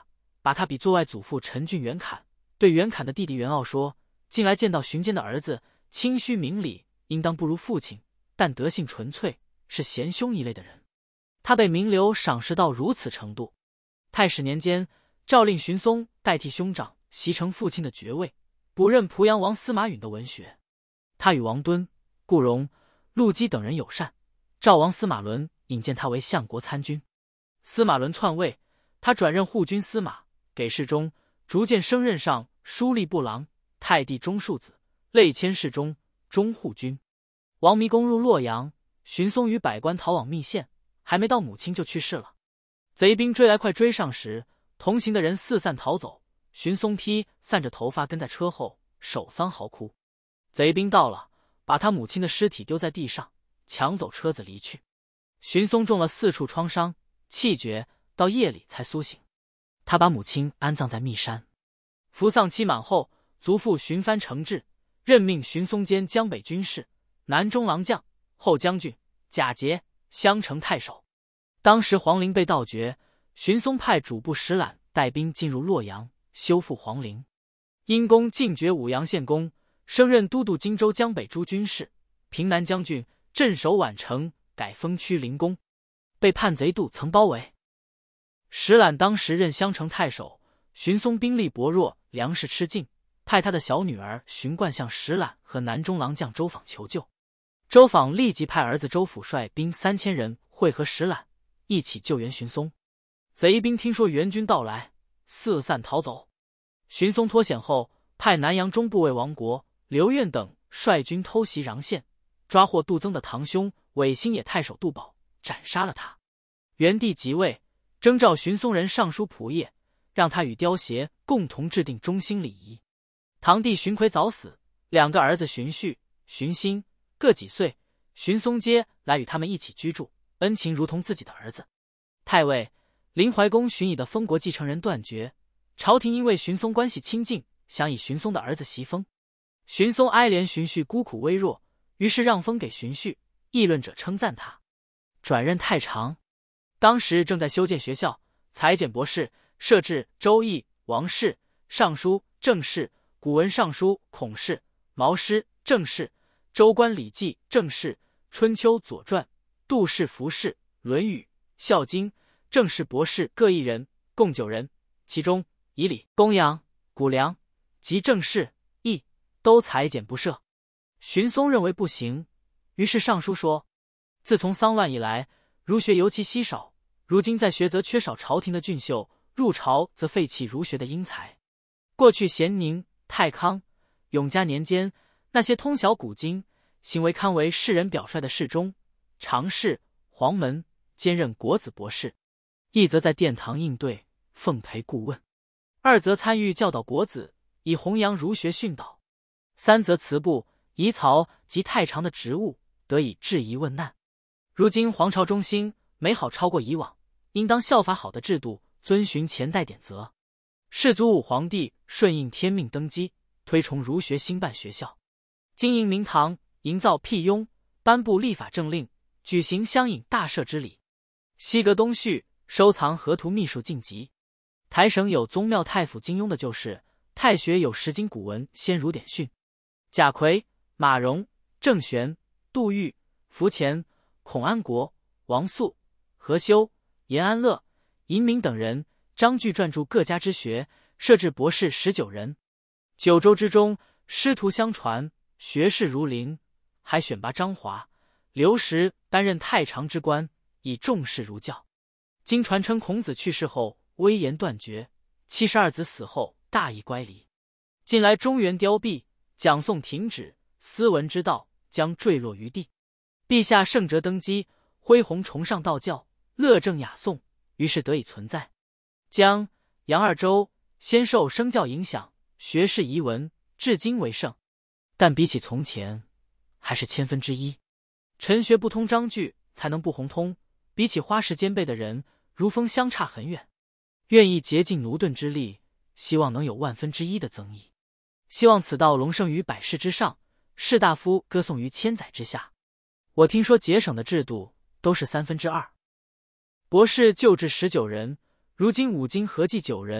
把他比作外祖父陈俊元侃，对元侃的弟弟元傲说：“近来见到荀坚的儿子，清虚明理，应当不如父亲，但德性纯粹，是贤兄一类的人。他被名流赏识到如此程度。”太史年间，诏令荀松代替兄长袭承父亲的爵位，补任濮阳王司马允的文学。他与王敦、顾荣、陆基等人友善，赵王司马伦引荐他为相国参军。司马伦篡位，他转任护军司马，给事中，逐渐升任上书吏部郎、太帝中庶子、累迁侍中、中护军。王弥攻入洛阳，荀松与百官逃往密县，还没到母亲就去世了。贼兵追来，快追上时，同行的人四散逃走，荀松披散着头发跟在车后，守丧嚎哭。贼兵到了，把他母亲的尸体丢在地上，抢走车子离去。荀松中了四处创伤，气绝，到夜里才苏醒。他把母亲安葬在密山。服丧期满后，族父荀藩承制，任命荀松兼江北军事、南中郎将、后将军、假节、襄城太守。当时皇陵被盗掘，荀松派主簿石览带兵进入洛阳，修复皇陵。因功进爵武阳县公，升任都督荆州江北诸军事、平南将军，镇守宛城，改封区灵公。被叛贼杜曾包围。石览当时任襄城太守，荀松兵力薄弱，粮食吃尽，派他的小女儿荀冠向石览和南中郎将周访求救。周访立即派儿子周辅率兵三千人会合石览，一起救援荀松。贼兵听说援军到来，四散逃走。荀松脱险后，派南阳中部尉王国、刘苑等率军偷袭穰县，抓获杜增的堂兄伪新野太守杜宝，斩杀了他。元帝即位，征召荀松人上书仆射，让他与刁协共同制定中兴礼仪。堂弟荀奎早死，两个儿子荀绪、荀欣各几岁，荀松皆来与他们一起居住，恩情如同自己的儿子。太尉临淮公荀乙的封国继承人断绝，朝廷因为荀松关系亲近，想以荀松的儿子袭封。荀松哀怜荀绪孤苦微弱，于是让封给荀绪，议论者称赞他。转任太常，当时正在修建学校，裁减博士，设置周易、王氏、尚书、正事、古文尚书、孔氏、毛诗、正事、周官礼记、正事、春秋、左传、杜氏、服氏、论语、孝经、正事博士各一人，共九人，其中以礼、公羊、谷梁及正事、义都裁减不设。荀松认为不行，于是上书说：自从丧乱以来，儒学尤其稀少，如今在学则缺少朝廷的俊秀，入朝则废弃儒学的英才。过去咸宁、太康、永嘉年间，那些通晓古今、行为堪为世人表率的侍中、常侍、黄门，兼任国子博士；一则在殿堂应对，奉陪顾问；二则参与教导国子，以弘扬儒学训导；三则辞部、仪曹及太常的职务，得以质疑问难。如今皇朝中兴，美好超过以往，应当效法好的制度，遵循前代典则。世祖武皇帝顺应天命登基，推崇儒学，兴办学校，经营明堂，营造辟雍，颁布立法政令，举行相引大赦之礼。西阁东序收藏河图秘术晋集。台省有宗庙太府金庸的旧事，太学有十经古文先儒典训。贾逵、马融、郑玄、杜预、福乾、孔安国、王肃、何修、严安乐、尹敏等人，章句撰著各家之学，设置博士十九人。九州之中，师徒相传，学士如林，还选拔张华、刘石担任太常之官，以重视儒教。经传称孔子去世后威严断绝，七十二子死后大义乖离。近来中原凋敝，讲诵停止，斯文之道将坠落于地。陛下圣哲登基，恢弘崇尚道教，乐正雅颂，于是得以存在。江、扬二州先受生教影响，学士遗文至今为盛，但比起从前还是千分之一。陈学不通章句，才能不弘通，比起花时兼备的人，儒风相差很远。愿意竭尽驽钝之力，希望能有万分之一的增益。希望此道隆盛于百世之上，士大夫歌颂于千载之下。我听说节省的制度都是三分之二。博士旧制十九人，如今五经合计九人，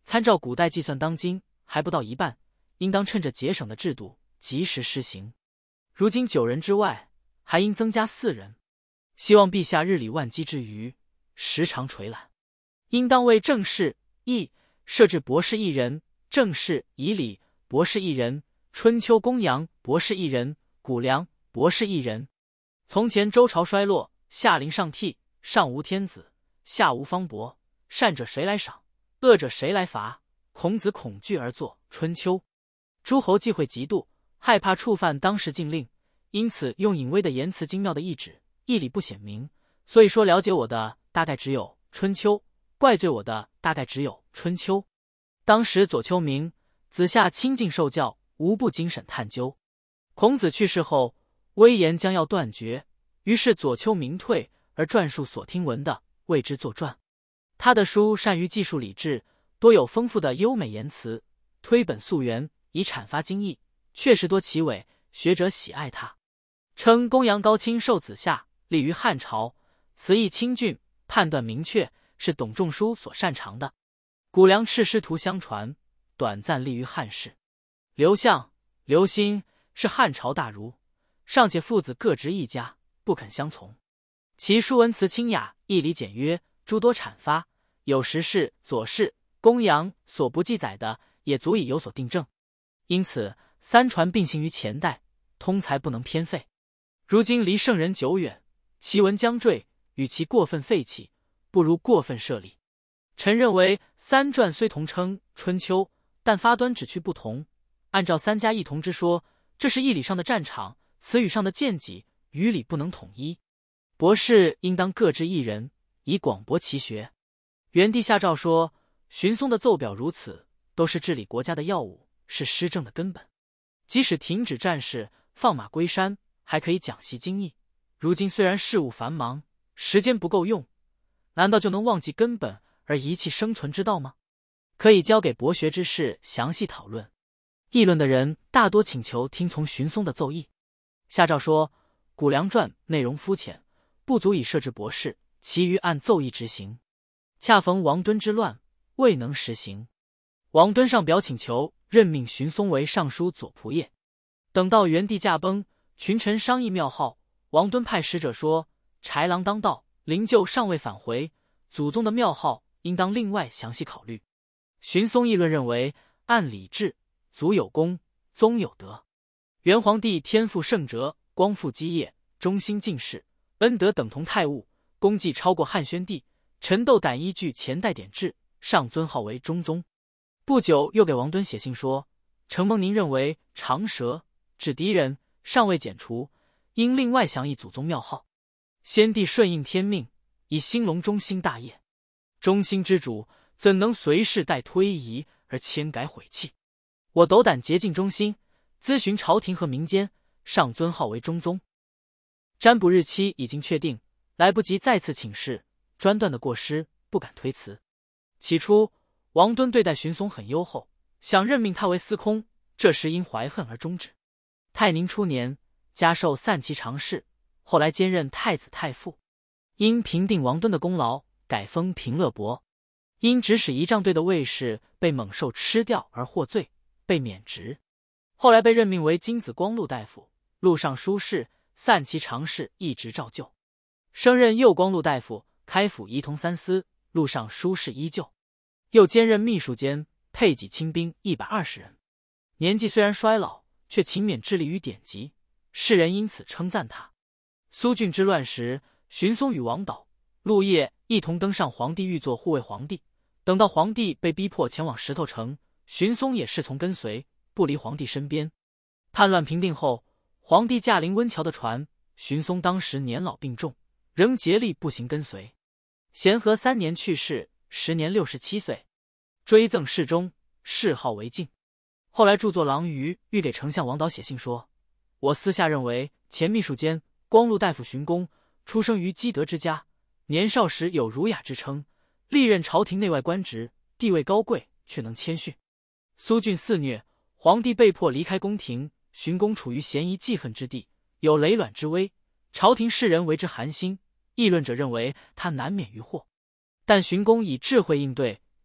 参照古代计算当今还不到一半，应当趁着节省的制度及时施行。如今九人之外，还应增加四人。希望陛下日理万机之余，时常垂览。应当为正事、议设置博士一人，正事、仪礼博士一人，春秋公羊博士一人，谷梁博士一人。从前周朝衰落，下临上替，上无天子，下无方伯，善者谁来赏，恶者谁来罚？孔子恐惧而作《春秋》。诸侯忌讳嫉妒，害怕触犯当时禁令，因此用隐微的言辞精妙的意旨，义理不显明。所以说了解我的大概只有《春秋》，怪罪我的大概只有《春秋》。当时左丘明、子夏亲近受教，无不精审探究。孔子去世后，威严将要断绝，于是左丘明退，而撰述所听闻的，谓之作传。他的书善于记述礼制，多有丰富的优美言辞，推本溯源，以阐发经义，确实多奇伟，学者喜爱他。称公羊高卿受子夏，立于汉朝，词义清俊，判断明确，是董仲舒所擅长的。谷梁赤师徒相传，短暂立于汉室。刘向、刘歆是汉朝大儒，尚且父子各执一家，不肯相从。其书文辞清雅，义理简约，诸多阐发，有时是左氏、公羊所不记载的，也足以有所订正。因此三传并行于前代，通才不能偏废。如今离圣人久远，其文将坠，与其过分废弃，不如过分设立。臣认为三传虽同称春秋，但发端旨趣不同。按照三家异同之说，这是义理上的战场，词语上的见己，语理不能统一。博士应当各置一人，以广博其学。元帝下诏说，荀松的奏表如此，都是治理国家的要务，是施政的根本。即使停止战事，放马归山，还可以讲习经义。如今虽然事务繁忙，时间不够用，难道就能忘记根本而遗弃生存之道吗？可以交给博学之士详细讨论。议论的人大多请求听从荀松的奏议。下诏说，谷梁传内容肤浅，不足以设置博士，其余按奏议执行。恰逢王敦之乱，未能实行。王敦上表请求任命荀松为尚书左仆射。等到元帝驾崩，群臣商议庙号，王敦派使者说，豺狼当道，灵柩尚未返回，祖宗的庙号应当另外详细考虑。荀松议论认为，按礼制，祖有功，宗有德。元皇帝天赋圣哲，光复基业，忠心尽事，恩德等同泰物，功绩超过汉宣帝。臣斗胆依据前代典制，上尊号为中宗。不久又给王敦写信说，承蒙您认为长舌指敌人尚未剪除，应另外详议祖宗庙号。先帝顺应天命，以兴隆中兴大业。中兴之主，怎能随世代推移而迁改毁弃？我斗胆竭尽忠心，咨询朝廷和民间，上尊号为中宗。占卜日期已经确定，来不及再次请示，专断的过失不敢推辞。起初王敦对待荀松很优厚，想任命他为司空，这时因怀恨而终止。泰宁初年，加授散骑常侍，后来兼任太子太傅。因平定王敦的功劳，改封平乐伯。因指使仪仗队的卫士被猛兽吃掉而获罪，被免职。后来被任命为金子光禄大夫、录尚书事、散骑常侍，一直照旧。升任右光禄大夫，开府仪同三司，录尚书事依旧。又兼任秘书监，配给亲兵一百二十人。年纪虽然衰老，却勤勉致力于典籍，世人因此称赞他。苏峻之乱时，荀松与王导、陆业一同登上皇帝御座护卫皇帝。等到皇帝被逼迫前往石头城，荀松也侍从跟随，不离皇帝身边。叛乱平定后，皇帝驾临温峤的船，荀松当时年老病重，仍竭力步行跟随。咸和三年去世，时年六十七岁，追赠侍中，谥号为敬。后来著作《郎舆》，欲给丞相王导写信说，我私下认为前秘书监光禄大夫荀公出生于积德之家，年少时有儒雅之称，历任朝廷内外官职，地位高贵，却能谦逊。苏峻肆虐，皇帝被迫离开宫廷，荀公处于嫌疑记恨之地，有雷卵之危，朝廷世人为之寒心，议论者认为他难免于祸。但荀公以智慧应对，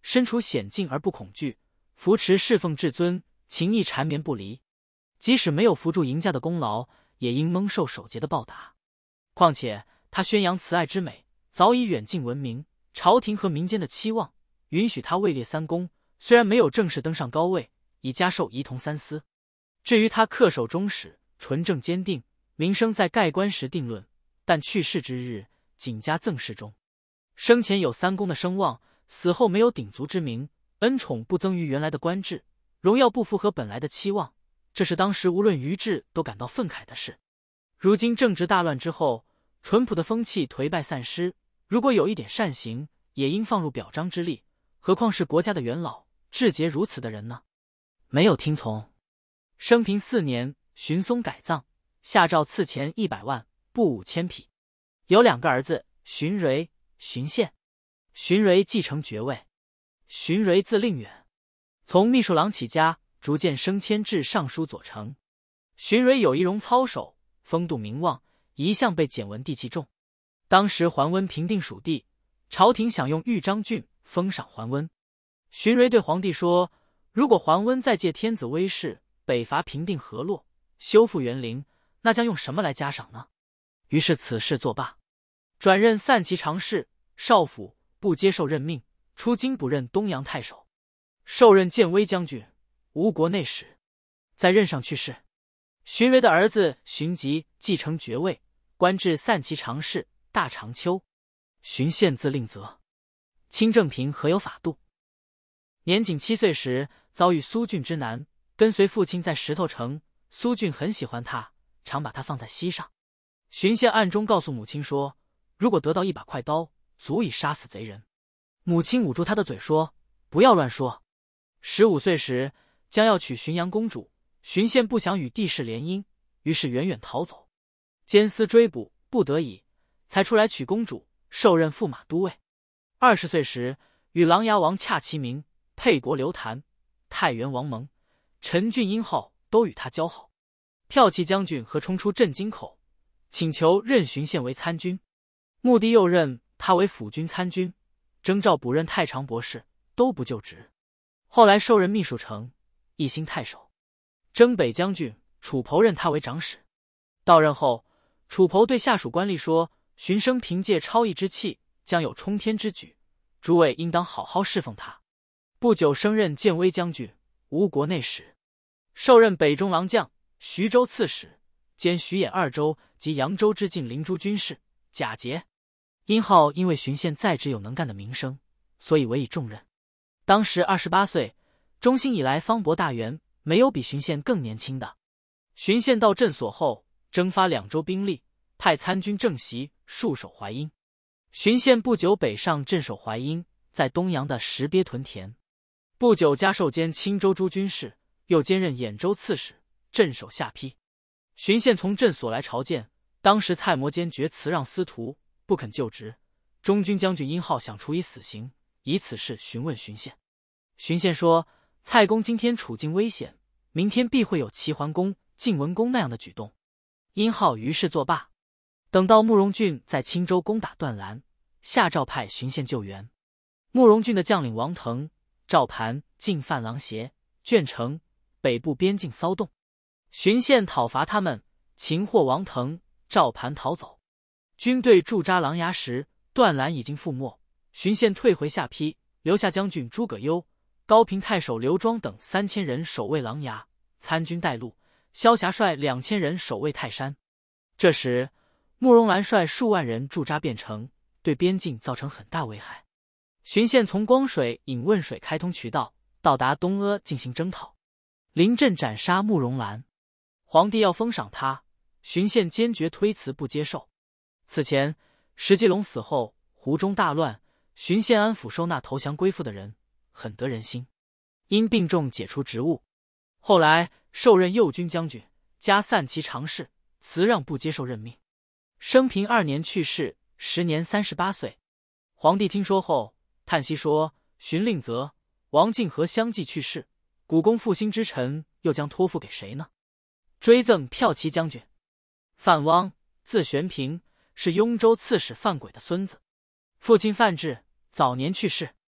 身处险境而不恐惧，扶持侍奉至尊，情义缠绵不离。即使没有扶助赢家的功劳，也应蒙受守节的报答。况且他宣扬慈爱之美，早已远近闻名，朝廷和民间的期望，允许他位列三公，虽然没有正式登上高位，已加授仪同三司。至于他恪守忠始，纯正坚定，名声在盖棺时定论，但去世之日，仅加赠事中。生前有三公的声望，死后没有鼎足之名，恩宠不增于原来的官制，荣耀不符合本来的期望，这是当时无论于志都感到愤慨的事。如今正值大乱之后，淳朴的风气颓败散失，如果有一点善行，也应放入表彰之列，何况是国家的元老，志节如此的人呢？没有听从。生平四年，荀松改葬，下诏赐钱一百万，布五千匹。有两个儿子，荀蕤、荀宪。荀蕤继承爵位。荀蕤字令远，从秘书郎起家，逐渐升迁至尚书左丞。荀蕤有仪容操守，风度名望，一向被简文帝器重。当时桓温平定蜀地，朝廷想用豫章郡封赏桓温。荀蕤对皇帝说，如果桓温再借天子威势，北伐平定河洛，修复园林，那将用什么来加赏呢？于是此事作罢，转任散骑常侍、少府，不接受任命，出京补任东阳太守，受任建威将军、吴国内史，在任上去世。荀蕤的儿子荀吉继承爵位，官至散骑常侍、大长秋。荀宪字令泽，清正平何有法度。年仅七岁时，遭遇苏峻之难，跟随父亲在石头城。苏峻很喜欢他，常把他放在膝上。荀宪暗中告诉母亲说，如果得到一把快刀，足以杀死贼人。母亲捂住他的嘴说，不要乱说。十五岁时，将要娶浔阳公主，荀宪不想与帝室联姻，于是远远逃走。监司追捕，不得已，才出来娶公主，受任驸马都尉。二十岁时，与琅琊王洽其名，沛国刘谭、太原王蒙、陈俊英号都与他交好。骠骑将军何冲出镇京口，请求任荀宪为参军。穆帝又任他为辅军参军，征召补任太常博士，都不就职。后来授任秘书丞、义兴太守。征北将军楚侯任他为长史。到任后，楚侯对下属官吏说，荀生凭借超逸之气，将有冲天之举，诸位应当好好侍奉他。不久升任建威将军、吴国内史，受任北中郎将、徐州刺史，兼徐兖二州及扬州之境灵珠军事。贾节、殷浩因为荀宪在职有能干的名声，所以委以重任。当时二十八岁，中兴以来方伯大员，没有比荀宪更年轻的。荀宪到镇所后，征发两州兵力，派参军郑袭戍守淮阴。荀宪不久北上镇守淮阴，在东阳的石鳖屯田。不久加授兼青州诸军事，又兼任兖州刺史，镇守下邳。荀宪从镇所来朝见，当时蔡摩坚决辞让司徒，不肯就职。中军将军殷浩想处以死刑，以此事询问荀宪。荀宪说，蔡公今天处境危险，明天必会有齐桓公、晋文公那样的举动。殷浩于是作罢。等到慕容俊在青州攻打段兰，下诏派荀宪救援。慕容俊的将领王腾、赵盘进犯琅邪、鄄城，北部边境骚动。荀宪讨伐他们，擒获王腾、赵盘逃走。军队驻扎琅琊时，段兰已经覆没。荀宪退回下邳，留下将军诸葛优、高平太守刘庄等三千人守卫琅琊，参军带路。萧霞率两千人守卫泰山。这时，慕容兰率数万人驻扎汴城，对边境造成很大危害。荀宪从光水引汶水开通渠道，到达东阿进行征讨。临阵斩杀慕容兰，皇帝要封赏他，荀宪坚决推辞不接受。此前，石继龙死后，湖中大乱，荀宪安抚收纳投降归附的人，很得人心，因病重解除职务。后来受任右军将军，加散骑常侍，辞让不接受任命。生平二年去世，时年三十八岁。皇帝听说后，叹息说：“荀令泽、王敬和相继去世，古公复兴之臣又将托付给谁呢？”追赠骠骑将军。范汪，字玄平，是雍州刺史范轨的孙子，父亲范质早年去世。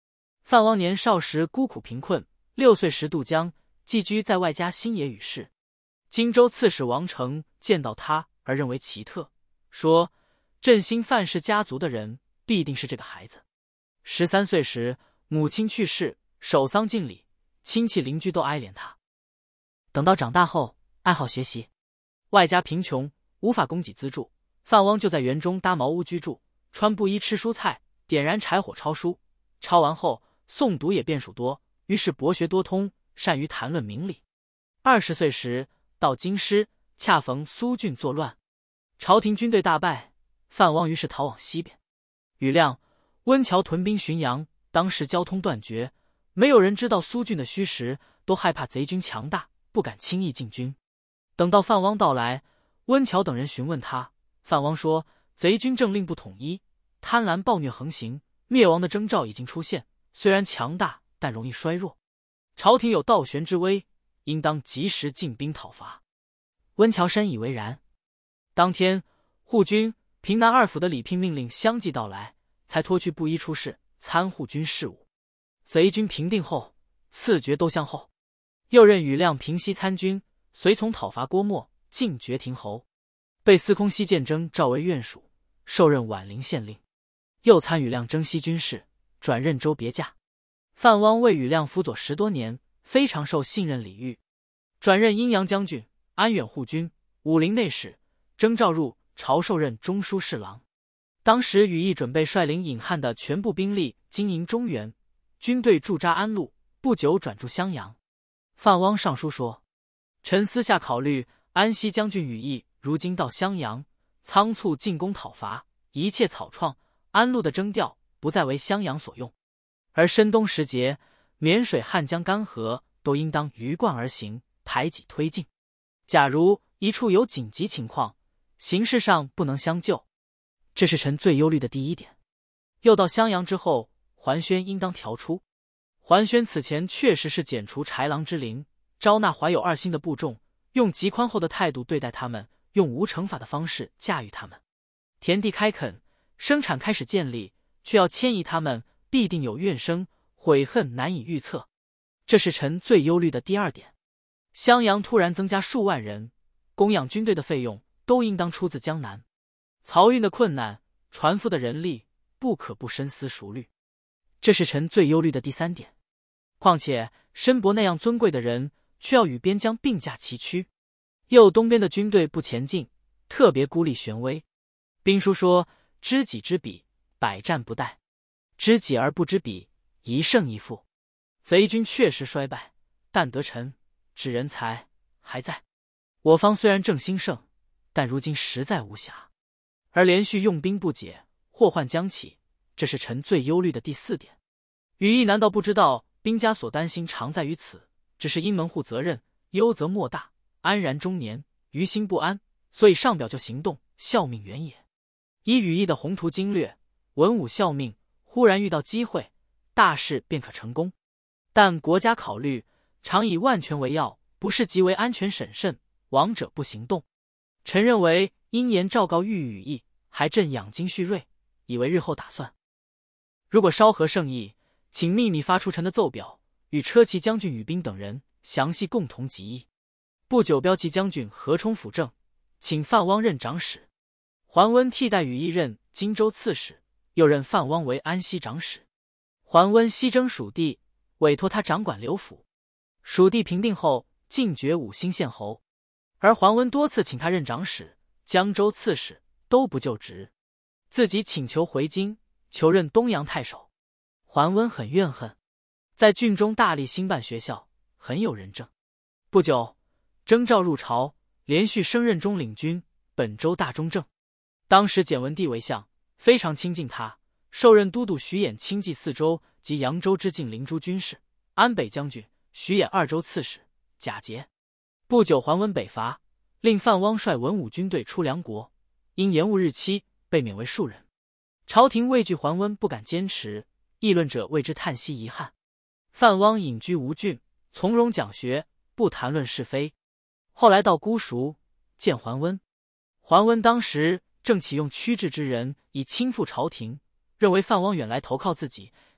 范汪年少时孤苦贫困，六岁时渡江，寄居在外家新野与氏。荆州刺史王成见到他而认为奇特，说振兴范氏家族的人必定是这个孩子。十三岁时，母亲去世，守丧尽礼，亲戚邻居都哀怜他。等到长大后，爱好学习，外家贫穷，无法供给资助，范汪就在园中搭茅屋居住，穿布衣，吃蔬菜，点燃柴火抄书。抄完后，诵读也便数多，于是博学多通，善于谈论明理。二十岁时到京师，恰逢苏峻作乱，朝廷军队大败，范汪于是逃往西边。庾亮、温峤屯兵浔阳，当时交通断绝，没有人知道苏峻的虚实，都害怕贼军强大，不敢轻易进军。等到范汪到来，温峤等人询问他，范汪说贼军政令不统一，贪婪暴虐横行，灭亡的征兆已经出现，虽然强大，但容易衰弱。朝廷有倒悬之危，应当及时进兵讨伐。温峤深以为然。当天，护军、平南二府的礼聘命令相继到来，才脱去布衣出仕，参护军事务。贼军平定后，赐爵都乡侯，又任庾亮平西参军，随从讨伐郭沫，进爵亭侯，被司空西建征召为院属，受任宛陵县令，又参庾亮征西军事，转任州别驾。范汪为庾亮辅佐十多年，非常受信任礼遇，转任阴阳将军、安远护军、武陵内史，征召入朝，受任中书侍郎。当时羽翼准备率领隐汉的全部兵力经营中原，军队驻扎安陆，不久转驻襄阳。范汪上书说：臣私下考虑，安西将军羽翼如今到襄阳，仓促进攻讨伐，一切草创，安陆的征调不再为襄阳所用，而深冬时节，沔水汉江干涸，都应当鱼贯而行，排挤推进。假如一处有紧急情况，形势上不能相救，这是臣最忧虑的第一点。又到襄阳之后，桓宣应当调出。桓宣此前确实是剪除豺狼之林，招纳怀有二心的部众，用极宽厚的态度对待他们，用无惩罚的方式驾驭他们。田地开垦，生产开始建立，却要迁移他们，必定有怨声，悔恨难以预测。这是臣最忧虑的第二点。襄阳突然增加数万人，供养军队的费用都应当出自江南。漕运的困难，船夫的人力，不可不深思熟虑。这是臣最忧虑的第三点。况且申伯那样尊贵的人，却要与边疆并驾齐驱，又东边的军队不前进，特别孤立玄威。兵书说：知己知彼，百战不殆；知己而不知彼，一胜一负。贼军确实衰败，但得臣、指人才还在。我方虽然正兴盛，但如今实在无暇，而连续用兵不解，祸患将起，这是臣最忧虑的第四点。羽翼难道不知道兵家所担心常在于此，只是因门户责任，忧则莫大，安然终年，于心不安，所以上表就行动，效命远也。以羽翼的宏图经略，文武效命，忽然遇到机会，大事便可成功。但国家考虑，常以万全为要，不是极为安全审慎，亡者不行动。臣认为应言昭告御羽翼，还朕养精蓄锐，以为日后打算。如果稍合圣意，请秘密发出臣的奏表，与车骑将军羽斌等人详细共同集议。不久，骠骑将军何冲辅政，请范汪任长史，桓温替代羽翼任荆州刺史，又任范汪为安西长史。桓温西征蜀地，委托他掌管刘府。蜀地平定后，进爵武兴县侯。而桓温多次请他任长史、江州刺史，都不就职，自己请求回京，求任东阳太守。桓温很怨恨，在郡中大力兴办学校，很有仁政。不久，征召入朝，连续升任中领军、本州大中正。当时简文帝为相，非常亲近他，受任都督徐衍亲冀四州及扬州之境灵珠军事，安北将军，徐衍二州刺史，假节。不久，桓温北伐，令范汪率文武军队出梁国，因延误日期，被免为庶人。朝廷畏惧桓温不敢坚持，议论者为之叹息遗憾。范汪隐居吴郡，从容讲学，不谈论是非。后来到姑孰，见桓温。桓温当时正启用曲质之人以倾覆朝廷，认为范汪远来投靠自己，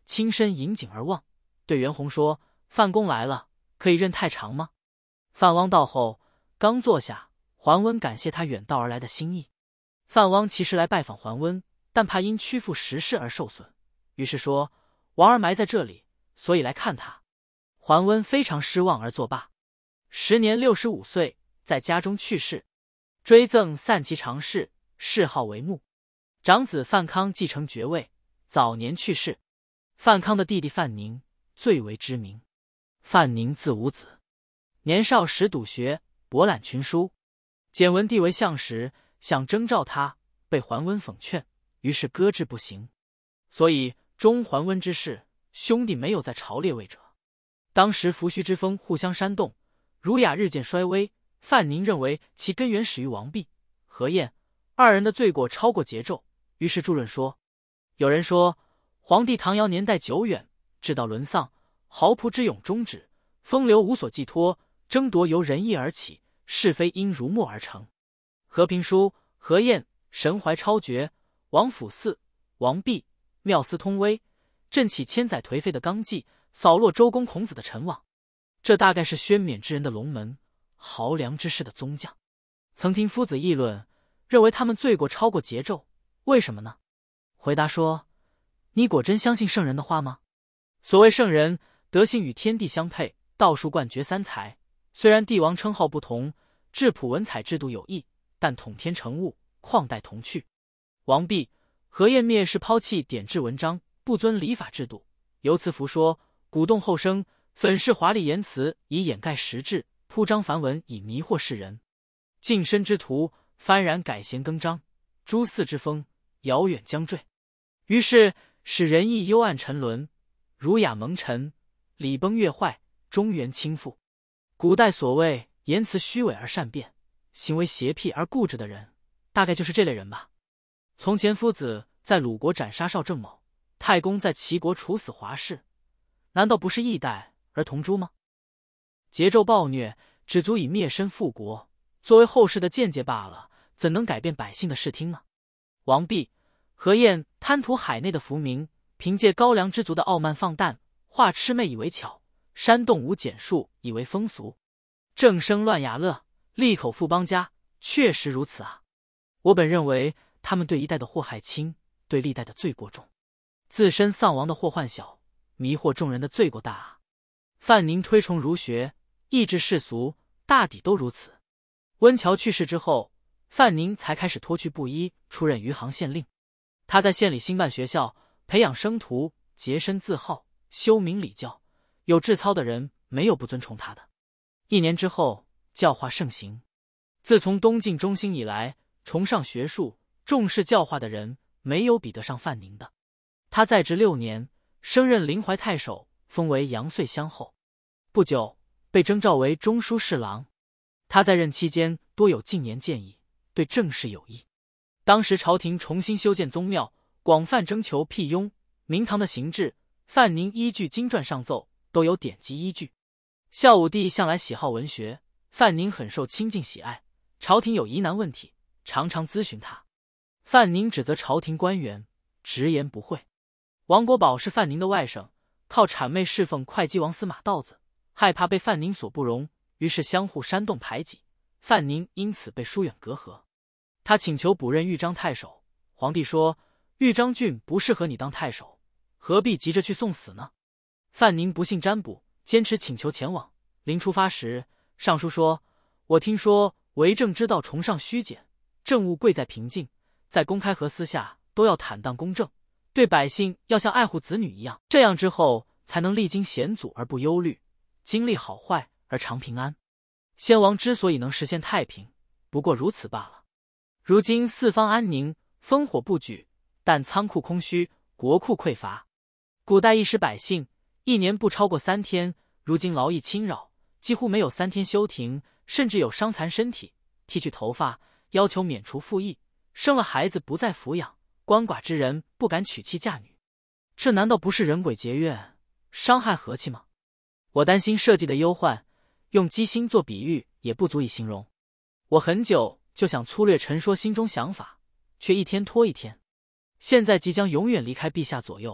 亲身引颈而望，对袁弘说：“范公来了，可以任太常吗？”范汪到后，刚坐下，桓温感谢他远道而来的心意。范汪其实来拜访桓温，但怕因屈服时事而受损，于是说：“王儿埋在这里，所以来看他。”桓温非常失望而作罢。时年六十五岁，在家中去世，追赠散骑常侍，谥号为穆。长子范康继承爵位，早年去世。范康的弟弟范宁最为知名。范宁字无子，年少时笃学，博览群书。简文帝为相时，想征召他，被桓温讽劝，于是搁置不行。所以中桓温之事，兄弟没有在朝列位者。当时扶徐之风互相煽动，儒雅日渐衰微。范宁认为其根源始于王弼、何晏二人的罪过超过桀纣，于是著论说：有人说皇帝唐尧年代久远，治道沦丧，豪仆之勇终止，风流无所寄托，争夺由仁义而起，是非因儒墨而成。和平书、何晏神怀超绝，王辅嗣、王弼妙思通微，振起千载颓废的纲纪，扫落周公孔子的尘网。这大概是宣冕之人的龙门，豪良之士的宗将。曾听夫子议论，认为他们罪过超过桀纣，为什么呢？回答说：你果真相信圣人的话吗？所谓圣人，德性与天地相配，道术冠绝三才。虽然帝王称号不同，质朴文采制度有异，但统天成物，况待同趣。王弼、何晏灭是抛弃典制文章，不遵礼法制度，由此弗说，鼓动后生，粉饰华丽言辞以掩盖实质，铺张繁文以迷惑世人。晋身之徒幡然改弦更张，诸嗣之风遥远将坠。于是使仁义幽暗沉沦，儒雅蒙尘，礼崩乐坏，中原倾覆。古代所谓言辞虚伪而善辩，行为邪僻而固执的人，大概就是这类人吧。从前夫子在鲁国斩杀少正某，太公在齐国处死华氏，难道不是异代而同诛吗？桀纣暴虐只足以灭身复国，作为后世的见解罢了，怎能改变百姓的视听呢？王弼、何晏贪图海内的浮名，凭借高粱之族的傲慢放诞，化魑魅以为巧，煽动无简术以为风俗，正声乱雅乐，利口富邦家，确实如此啊。我本认为他们对一代的祸害轻，对历代的罪过重，自身丧亡的祸患小，迷惑众人的罪过大啊。范宁推崇儒学，抑制世俗，大抵都如此。温峤去世之后，范宁才开始脱去布衣，出任余杭县令。他在县里兴办学校，培养生徒，洁身自好，修明礼教，有志操的人没有不尊崇他的。一年之后，教化盛行。自从东晋中兴以来，崇尚学术，重视教化的人没有比得上范宁的。他在职六年，升任临淮太守，封为阳岁乡侯。不久被征召为中书侍郎。他在任期间多有进言建议，对政事有益。当时朝廷重新修建宗庙，广泛征求辟雍、明堂的形制，范宁依据经传上奏，都有典籍依据。孝武帝向来喜好文学，范宁很受亲近喜爱，朝廷有疑难问题，常常咨询他。范宁指责朝廷官员直言不讳。王国宝是范宁的外甥，靠谄媚侍奉会稽王司马道子，害怕被范宁所不容，于是相互煽动排挤，范宁因此被疏远隔阂。他请求补任豫章太守，皇帝说：豫章郡不适合你当太守，何必急着去送死呢？范宁不信占卜，坚持请求前往。临出发时，上书说：我听说为政之道崇尚虚简，政务贵在平静，在公开和私下都要坦荡公正，对百姓要像爱护子女一样，这样之后才能历经险阻而不忧虑，经历好坏而常平安。先王之所以能实现太平，不过如此罢了。如今四方安宁，烽火不举，但仓库空虚，国库匮乏。古代一时百姓一年不超过三天，如今劳役侵扰，几乎没有三天休庭，甚至有伤残身体，剃去头发，要求免除赋役，生了孩子不再抚养，鳏寡之人不敢娶妻嫁女。这难道不是人鬼结怨，伤害和气吗？我担心社稷的忧患，用鸡心做比喻也不足以形容。我很久就想粗略陈说心中想法，却一天拖一天。现在即将永远离开陛下左右，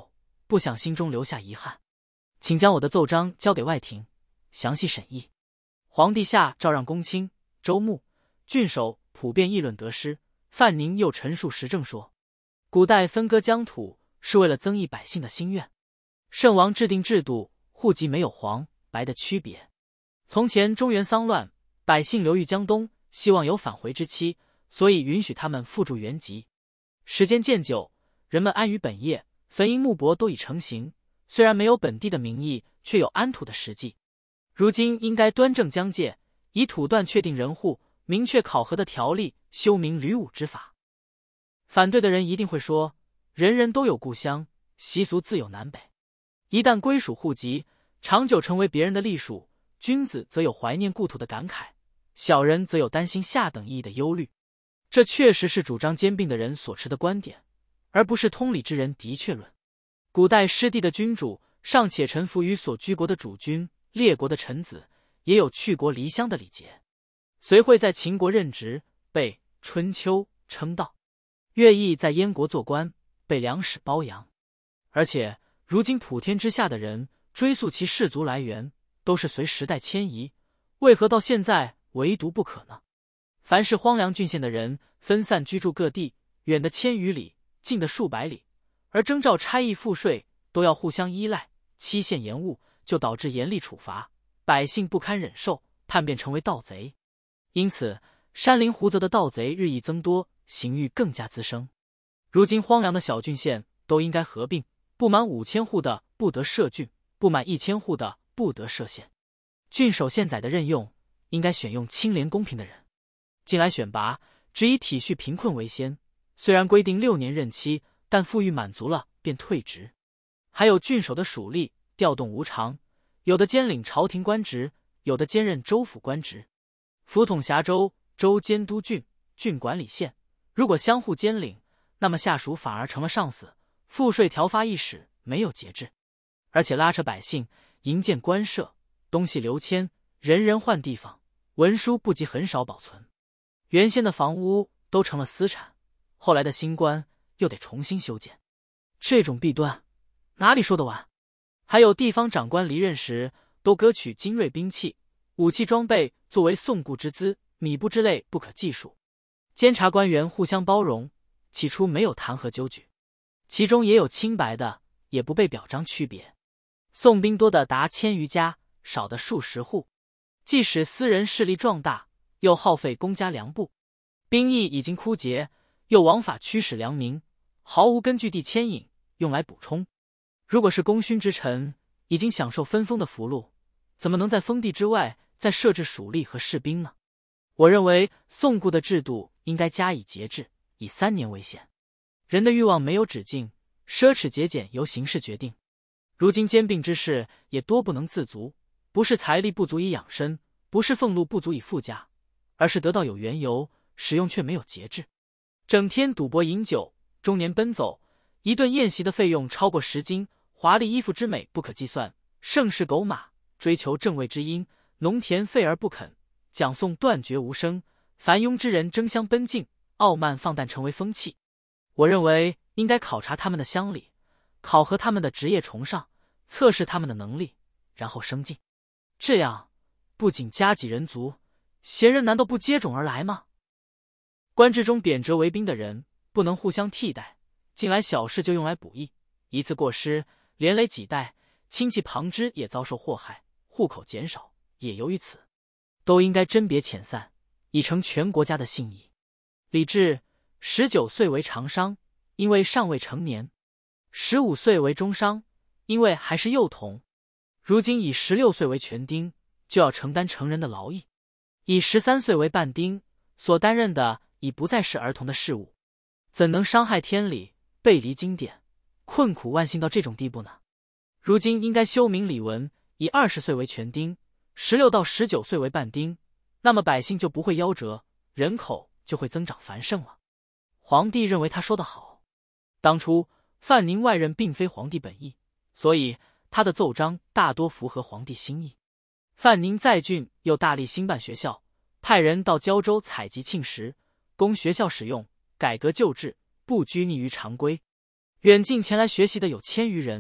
不想心中留下遗憾，请将我的奏章交给外廷，详细审议。皇帝下诏让公卿、州牧、郡守普遍议论得失。范宁又陈述时政说，古代分割疆土是为了增益百姓的心愿。圣王制定制度，户籍没有黄白的区别。从前中原丧乱，百姓流寓江东，希望有返回之期，所以允许他们复驻原籍。时间渐久，人们安于本业，坟茔墓帛都已成形，虽然没有本地的名义，却有安土的实际。如今应该端正疆界，以土断确定人户，明确考核的条例，修明吕武之法。反对的人一定会说，人人都有故乡，习俗自有南北。一旦归属户籍，长久成为别人的隶属，君子则有怀念故土的感慨，小人则有担心下等意义的忧虑。这确实是主张兼并的人所持的观点，而不是通理之人的确论。古代失地的君主尚且臣服于所居国的主君，列国的臣子也有去国离乡的礼节。隋惠在秦国任职，被春秋称道；乐毅在燕国做官，被梁史褒扬。而且如今普天之下的人追溯其氏族来源，都是随时代迁移，为何到现在唯独不可呢？凡是荒凉郡县的人分散居住各地，远的千余里，近的数百里，而征召差役赋税都要互相依赖，期限延误，就导致严厉处罚，百姓不堪忍受，叛变成为盗贼。因此山林湖泽的盗贼日益增多，刑狱更加滋生。如今荒凉的小郡县都应该合并，不满五千户的不得设郡，不满一千户的不得设县。郡守县宰的任用应该选用清廉公平的人。近来选拔只以体恤贫困为先，虽然规定六年任期，但富裕满足了便退职。还有郡守的属吏调动无常，有的兼领朝廷官职，有的兼任州府官职。府统辖州，州监督郡，郡管理县，如果相互兼领，那么下属反而成了上司，赋税调发一使没有节制，而且拉扯百姓，营建官舍，东西流迁，人人换地方，文书不及很少保存。原先的房屋都成了私产，后来的新官又得重新修建，这种弊端哪里说得完？还有地方长官离任时都割取精锐兵器，武器装备作为送雇之资，米布之类不可计数。监察官员互相包容，起初没有弹劾纠举，其中也有清白的，也不被表彰区别。宋兵多的达千余家，少的数十户，即使私人势力壮大，又耗费公家粮部，兵役已经枯竭，又枉法驱使良民，毫无根据地牵引，用来补充。如果是功勋之臣，已经享受分封的福禄，怎么能在封地之外再设置属吏和士兵呢？我认为送雇的制度应该加以节制，以三年为限。人的欲望没有止境，奢侈节俭由形势决定。如今兼并之事也多不能自足，不是财力不足以养生，不是俸禄不足以富家，而是得到有缘由，使用却没有节制。整天赌博饮酒，终年奔走，一顿宴席的费用超过十金，华丽衣服之美不可计算，盛世狗马，追求正位之音，农田废而不肯，讲诵断绝无声，凡庸之人争相奔进，傲慢放诞成为风气。我认为应该考察他们的乡里，考核他们的职业崇尚，测试他们的能力，然后升进。这样不仅加给人足，贤人难道不接踵而来吗？官制中贬谪为兵的人不能互相替代，近来小事就用来补益，一次过失连累几代，亲戚旁支也遭受祸害，户口减少也由于此，都应该甄别遣散，以成全国家的信义。李治十九岁为长商，因为尚未成年；十五岁为中商，因为还是幼童。如今以十六岁为全丁，就要承担成人的劳役；以十三岁为半丁，所担任的已不再是儿童的事务，怎能伤害天理，背离经典，困苦万幸到这种地步呢？如今应该修明礼文，以二十岁为全丁，十六到十九岁为半丁，那么百姓就不会夭折，人口就会增长繁盛了。皇帝认为他说得好。当初范宁外任并非皇帝本意，所以他的奏章大多符合皇帝心意。范宁在郡又大力兴办学校，派人到胶州采集磬石，供学校使用，改革旧制，不拘泥于常规。远近前来学习的有千余人，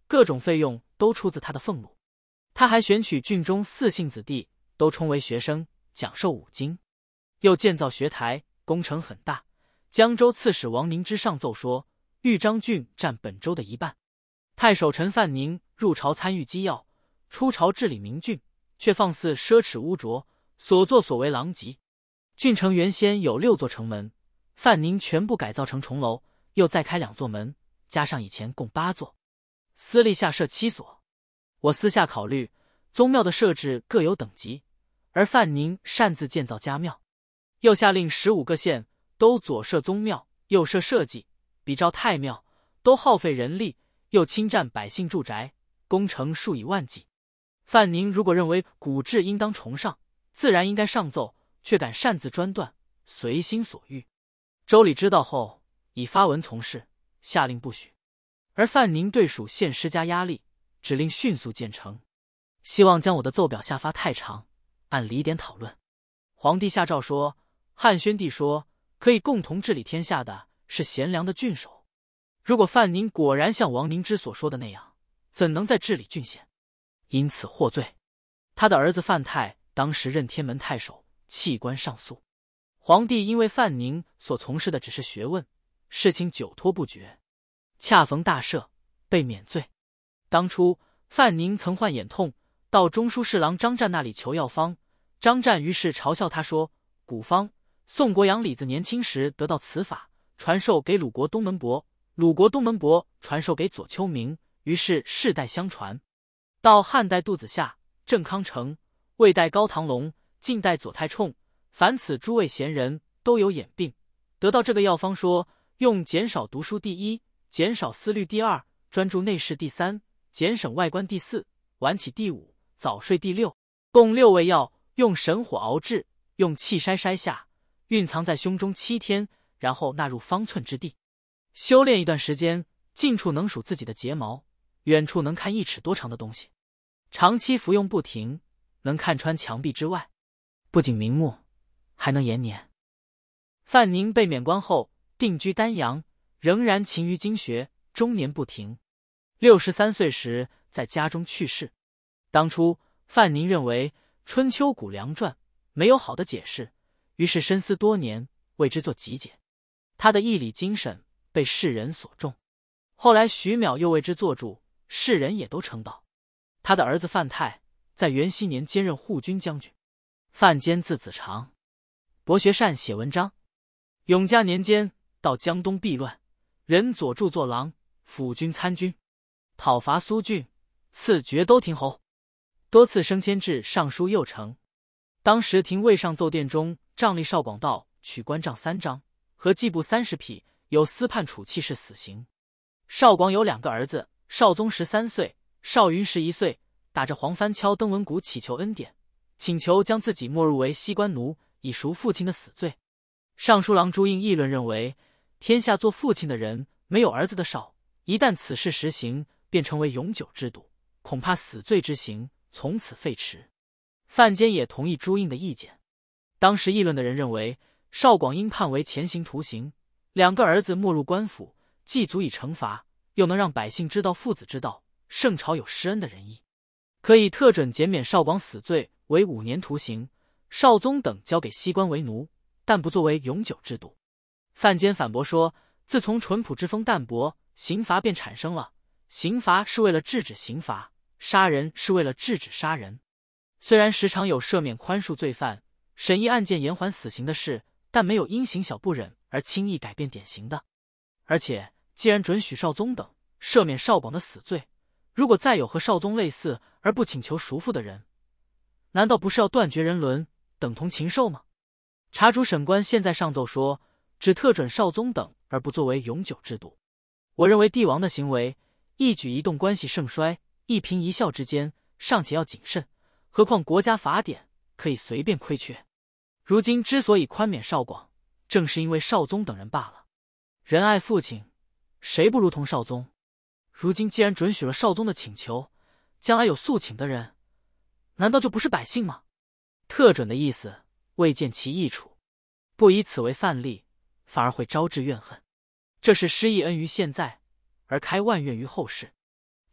各种费用都出自他的俸禄。他还选取郡中四姓子弟，都充为学生，讲授五经，又建造学台，工程很大。江州刺史王凝之上奏说，豫章郡占本州的一半。太守陈范宁入朝参与机要，出朝治理明郡，却放肆奢侈污浊，所作所为狼藉。郡城原先有六座城门，范宁全部改造成重楼，又再开两座门，加上以前共八座。司隶下设七所。我私下考虑，宗庙的设置各有等级，而范宁擅自建造家庙，又下令十五个县都左设宗庙，右设社稷，比照太庙，都耗费人力，又侵占百姓住宅，工程数以万计。范宁如果认为古制应当崇尚，自然应该上奏，却敢擅自专断，随心所欲。周礼知道后，已发文从事，下令不许。而范宁对属县施加压力，指令迅速建成，希望将我的奏表下发太长，按理典讨论。皇帝下诏说，汉宣帝说可以共同治理天下的是贤良的郡守，如果范宁果然像王凝之所说的那样，怎能再治理郡县？因此获罪。他的儿子范泰当时任天门太守，弃官上诉。皇帝因为范宁所从事的只是学问，事情久拖不决，恰逢大赦，被免罪。当初范宁曾患眼痛，到中书侍郎张湛那里求药方，张湛于是嘲笑他说，古方宋国阳李子年轻时得到此法，传授给鲁国东门伯，鲁国东门伯传授给左丘明，于是世代相传。到汉代杜子夏、郑康成，魏代高唐龙，晋代左太冲，凡此诸位贤人都有眼病，得到这个药方说，用减少读书第一，减少思虑第二，专注内视第三，减省外观第四，晚起第五，早睡第六，共六味药，用神火熬制，用气筛筛下，蕴藏在胸中七天，然后纳入方寸之地。修炼一段时间，近处能数自己的睫毛，远处能看一尺多长的东西。长期服用不停，能看穿墙壁之外，不仅明目，还能延年。范宁被免官后，定居丹阳，仍然勤于经学，终年不停。六十三岁时在家中去世。当初范宁认为春秋谷梁传没有好的解释，于是深思多年，为之做集解。他的义理精神被世人所重，后来徐邈又为之作注，世人也都称道。他的儿子范泰在元熙年兼任护军将军。范坚字子长，博学善写文章。永嘉年间到江东避乱，任左著作郎、辅军参军，讨伐苏峻，赐爵都亭侯，多次升迁至尚书右丞。当时廷尉上奏殿中，杖吏邵广道取官杖三张，和季布三十匹，有司判处弃是死刑。邵广有两个儿子，邵宗十三岁，邵云十一岁，打着黄幡敲登文谷祈求恩典，请求将自己没入为西官奴，以赎父亲的死罪。尚书郎朱应议论认为，天下做父亲的人没有儿子的少，一旦此事实行，便成为永久制度，恐怕死罪之刑从此废弛。范坚也同意朱应的意见。当时议论的人认为，邵广应判为前行徒刑，两个儿子没入官府，既足以惩罚，又能让百姓知道父子之道，圣朝有施恩的仁义，可以特准减免邵广死罪为五年徒刑，邵宗等交给西官为奴，但不作为永久制度。范坚反驳说，自从淳朴之风淡薄，刑罚便产生了，刑罚是为了制止刑罚，杀人是为了制止杀人。虽然时常有赦免宽恕罪犯、审议案件延缓死刑的事，但没有因刑小不忍而轻易改变典刑的。而且既然准许邵宗等赦免邵广的死罪，如果再有和邵宗类似而不请求赎付的人，难道不是要断绝人伦，等同禽兽吗？查主审官现在上奏说，只特准邵宗等而不作为永久制度。我认为帝王的行为，一举一动关系盛衰，一颦一笑之间尚且要谨慎，何况国家法典可以随便亏缺。如今之所以宽免邵广，正是因为邵宗等人罢了。仁爱父亲，谁不如同邵宗？如今既然准许了邵宗的请求，将来有诉请的人，难道就不是百姓吗？特准的意思未见其益处，不以此为范例，反而会招致怨恨。这是施以恩于现在，而开万怨于后世。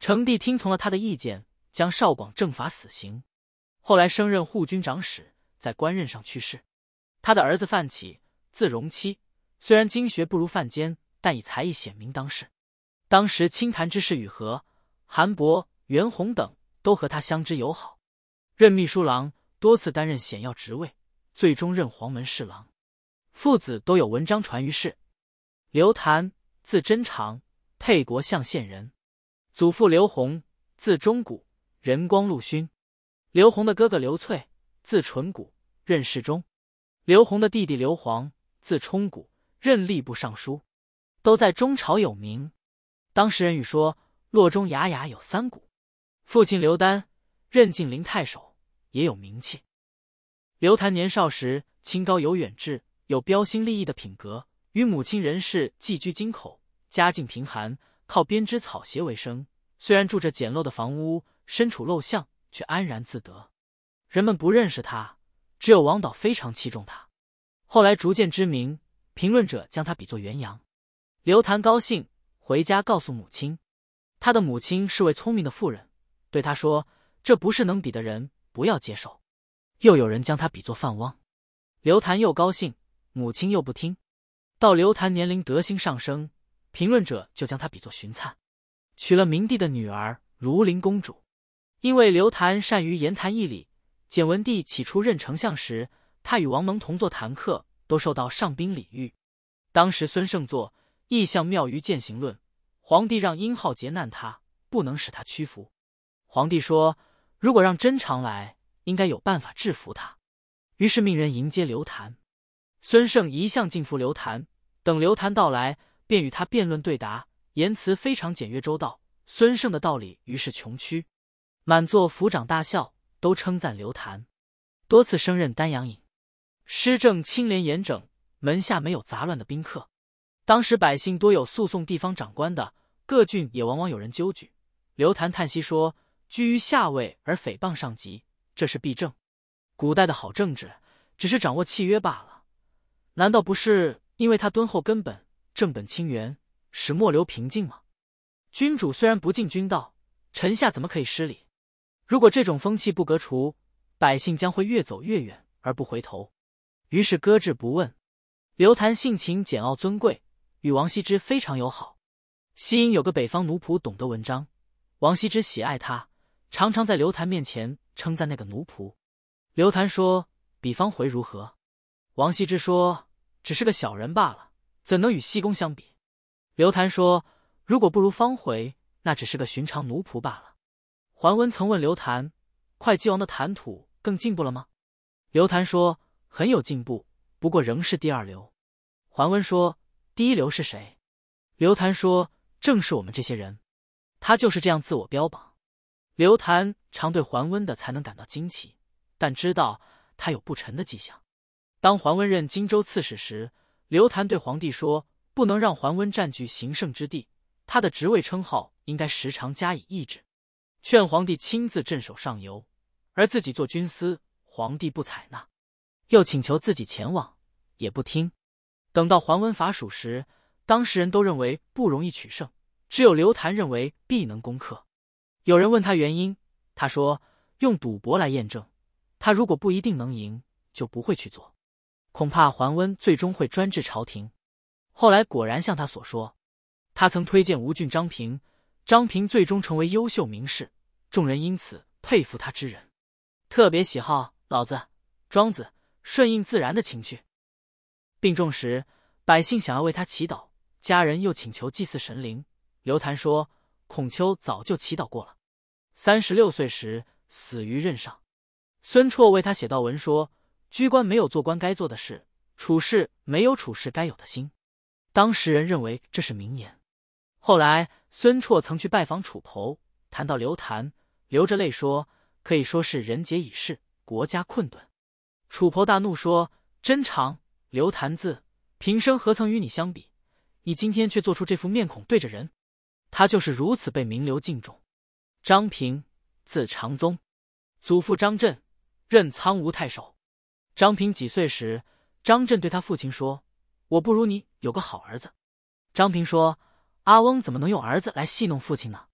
成帝听从了他的意见，将邵广正罚死刑。后来升任护军长史，在官任上去世。他的儿子范启，字荣期，虽然经学不如范坚，但以才艺显名当世。当时清谈之士宇和、韩伯、袁弘等都和他相知友好，任秘书郎，多次担任显要职位，最终任黄门侍郎。父子都有文章传于世。刘谭，字真长，沛国象县人。祖父刘弘，字忠谷，仁光禄勋。刘弘的哥哥刘粹，字纯谷，任侍中。刘弘的弟弟刘皇，字冲谷，任吏部尚书，都在中朝有名。当时人语说，洛中雅雅有三谷。父亲刘丹，任晋陵太守，也有名气。刘谭年少时清高有远志，有标新立异的品格，与母亲任氏寄居京口，家境贫寒，靠编织草鞋为生。虽然住着简陋的房屋，身处陋巷，却安然自得。人们不认识他，只有王导非常器重他。后来逐渐知名，评论者将他比作元阳。刘谭高兴，回家告诉母亲。他的母亲是位聪明的妇人，对他说：“这不是能比的人，不要接受。”又有人将他比作范汪。刘谭又高兴，母亲又不听。到刘谭年龄德行上升，评论者就将他比作荀粲，娶了明帝的女儿如林公主。因为刘谭善于言谈义理，简文帝起初任丞相时，他与王蒙同坐谈课，都受到上宾礼遇。当时孙胜作《异象妙于践行论》，皇帝让殷浩劫难他，不能使他屈服。皇帝说，如果让真常来，应该有办法制服他。于是命人迎接刘谭。孙胜一向敬服刘谭，等刘谭到来，便与他辩论对答，言辞非常简约周到。孙胜的道理于是穷曲，满座抚掌大笑，都称赞刘谭。多次升任丹阳尹，施政清廉严整，门下没有杂乱的宾客。当时百姓多有诉讼地方长官的，各郡也往往有人纠举。刘谭叹息说，居于下位而诽谤上级，这是弊政。古代的好政治只是掌握契约罢了，难道不是因为他敦厚根本，正本清源，使末流平静吗？君主虽然不尽君道，臣下怎么可以失礼？如果这种风气不革除，百姓将会越走越远而不回头。于是搁置不问。刘谭性情简傲尊贵，与王羲之非常友好。西营有个北方奴仆懂得文章，王羲之喜爱他，常常在刘谭面前称赞那个奴仆。刘谭说，比方回如何？王羲之说，只是个小人罢了，怎能与西宫相比？刘谭说，如果不如方回，那只是个寻常奴仆罢了。桓温曾问刘谭，会稽王的谈吐更进步了吗？刘谭说，很有进步，不过仍是第二流。桓温说，第一流是谁？刘谭说，正是我们这些人。他就是这样自我标榜。刘谭常对桓温的才能感到惊奇，但知道他有不臣的迹象。当桓温任荆州刺史时，刘谭对皇帝说，不能让桓温占据行胜之地，他的职位称号应该时常加以抑制，劝皇帝亲自镇守上游，而自己做军司，皇帝不采纳，又请求自己前往，也不听。等到桓温伐蜀时，当时人都认为不容易取胜，只有刘谭认为必能攻克。有人问他原因，他说，用赌博来验证，他如果不一定能赢，就不会去做。恐怕桓温最终会专制朝廷。后来果然像他所说，他曾推荐吴郡张平，张平最终成为优秀名士，众人因此佩服他之人，特别喜好老子、庄子，顺应自然的情趣。病重时，百姓想要为他祈祷，家人又请求祭祀神灵。刘谭说，孔丘早就祈祷过了，三十六岁时死于任上。孙绰为他写道文说，居官没有做官该做的事，处事没有处事该有的心。当时人认为这是名言。后来孙绰曾去拜访楚侯，谈到刘谭，流着泪说，可以说是人杰已逝，国家困顿。楚侯大怒说，真长，刘谭字平生何曾与你相比，你今天却做出这副面孔对着人。他就是如此被名流敬重。张平，字长宗，祖父张震，任苍梧太守。张平几岁时，张震对他父亲说，我不如你有个好儿子。张平说，阿翁怎么能用儿子来戏弄父亲呢？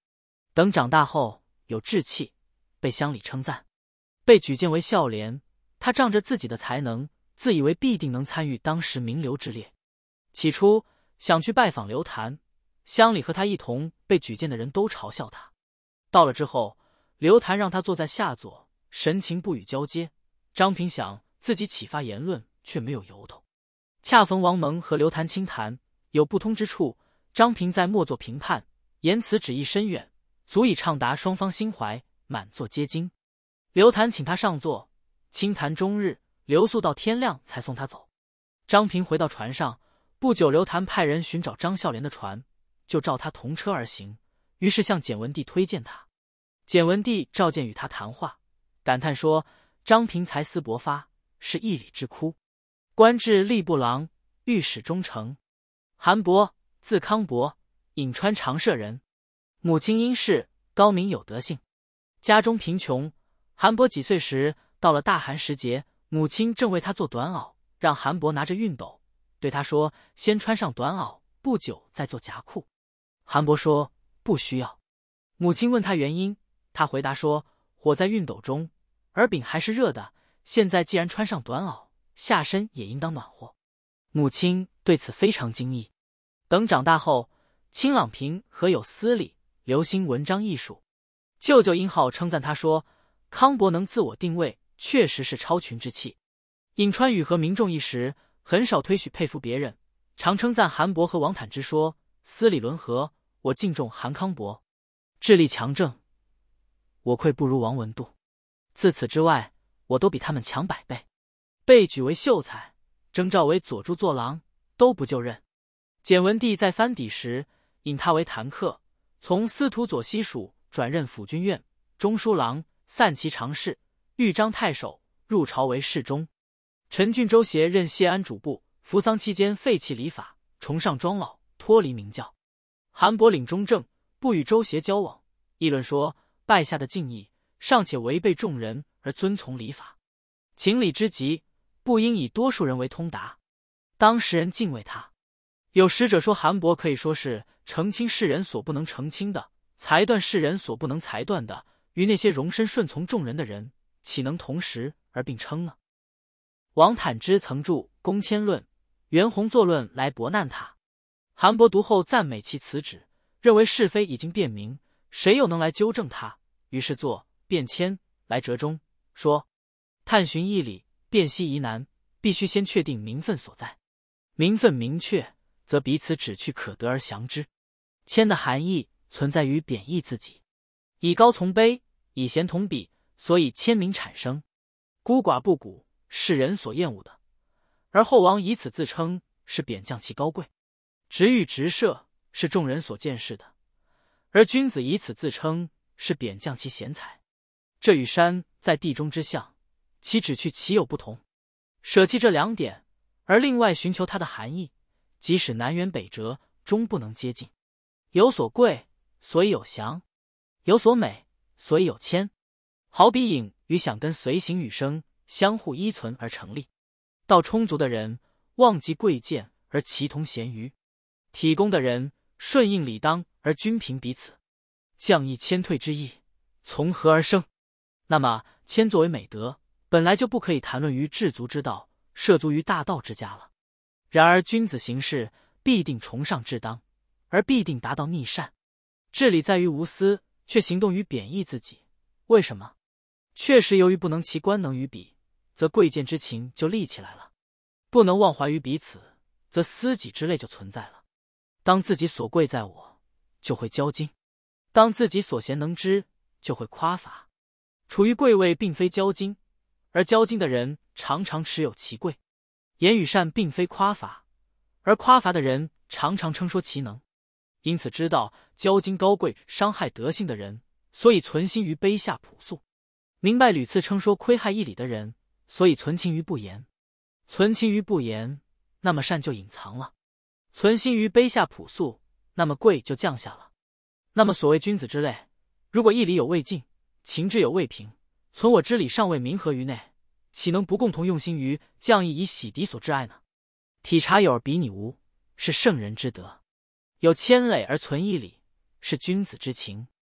等长大后有志气，被乡里称赞，被举荐为孝廉。他仗着自己的才能，自以为必定能参与当时名流之列。起初想去拜访刘谭，乡里和他一同被举荐的人都嘲笑他。到了之后，刘谭让他坐在下座，神情不与交接。张平想自己启发言论，却没有由头。恰逢王蒙和刘谭轻谈，有不通之处，张平在默作评判，言辞旨意深远，足以畅达双方心怀，满座皆惊。刘谭请他上座，轻谈终日，留宿到天亮才送他走。张平回到船上，不久刘谭派人寻找张孝廉的船，就照他同车而行，于是向简文帝推荐他。简文帝召见与他谈话，感叹说张平才思勃发，是义理之窟，官至吏部郎、御史中丞。韩伯，字康伯，颍川长社人，母亲殷氏，高明有德性，家中贫穷。韩伯几岁时，到了大寒时节，母亲正为他做短袄，让韩伯拿着熨斗，对他说先穿上短袄，不久再做夹裤。韩伯说不需要。母亲问他原因，他回答说火在熨斗中，而饼还是热的，现在既然穿上短袄，下身也应当暖和。母亲对此非常惊异。等长大后，清朗平和有私礼，留心文章艺术。舅舅殷浩称赞他说，康伯能自我定位，确实是超群之气。颍川语和民众一时，很少推许佩服别人，常称赞韩伯和王坦之说，私礼伦和，我敬重韩康伯。智力强正，我愧不如王文度。自此之外，我都比他们强百倍。被举为秀才，征召为左柱作郎，都不就任。简文帝在藩邸时，引他为谈客，从司徒左西署转任辅军院、中书郎、散骑常侍、豫章太守，入朝为侍中。陈郡周协任谢安主簿，扶丧期间废弃礼法，崇尚庄老，脱离明教。韩伯领中正，不与周协交往，议论说拜下的敬意，尚且违背众人而遵从礼法，情理之极，不应以多数人为通达。当时人敬畏他。有使者说韩伯可以说是澄清世人所不能澄清的，裁断世人所不能裁断的，与那些容身顺从众人的人，岂能同时而并称呢？王坦之曾著《公迁论》，袁弘作论来驳难他。韩伯读后赞美其辞旨，认为是非已经辨明，谁又能来纠正他？于是作《辩迁》来折中，说探寻义理，辨析疑难，必须先确定名分所在。名分明确，则彼此只去可得而详之。谦的含义存在于贬义自己，以高从卑，以贤同鄙，所以谦名产生。孤寡不古，是人所厌恶的，而后王以此自称，是贬降其高贵。直欲直射，是众人所见识的，而君子以此自称，是贬降其贤才。这与山在地中之象，其旨趣岂有不同？舍弃这两点，而另外寻求它的含义，即使南辕北辙，终不能接近。有所贵，所以有祥；有所美，所以有谦。好比影与想跟随形与声相互依存而成立。道充足的人，忘记贵贱而齐同咸鱼；体功的人，顺应理当而均平彼此。降义谦退之意，从何而生？那么谦作为美德，本来就不可以谈论于至足之道，涉足于大道之家了。然而君子行事，必定崇尚至当，而必定达到逆善。治理在于无私，却行动于贬义自己。为什么？确实由于不能其官能于彼，则贵贱之情就立起来了；不能忘怀于彼此，则私己之类就存在了。当自己所贵在我，就会骄矜；当自己所贤能知，就会夸乏。处于贵位并非骄矜，而骄矜的人常常持有其贵。言语善并非夸乏，而夸乏的人常常称说其能。因此知道骄矜高贵伤害德性的人，所以存心于卑下朴素；明白屡次称说亏害义理的人，所以存情于不言。存情于不言，那么善就隐藏了；存心于卑下朴素，那么贵就降下了。那么所谓君子之类，如果义理有未尽，情志有未平，存我之理尚未明合于内，岂能不共同用心于降义以洗涤所挚爱呢？体察有而比拟无，是圣人之德；有谦累而存义理，是君子之情。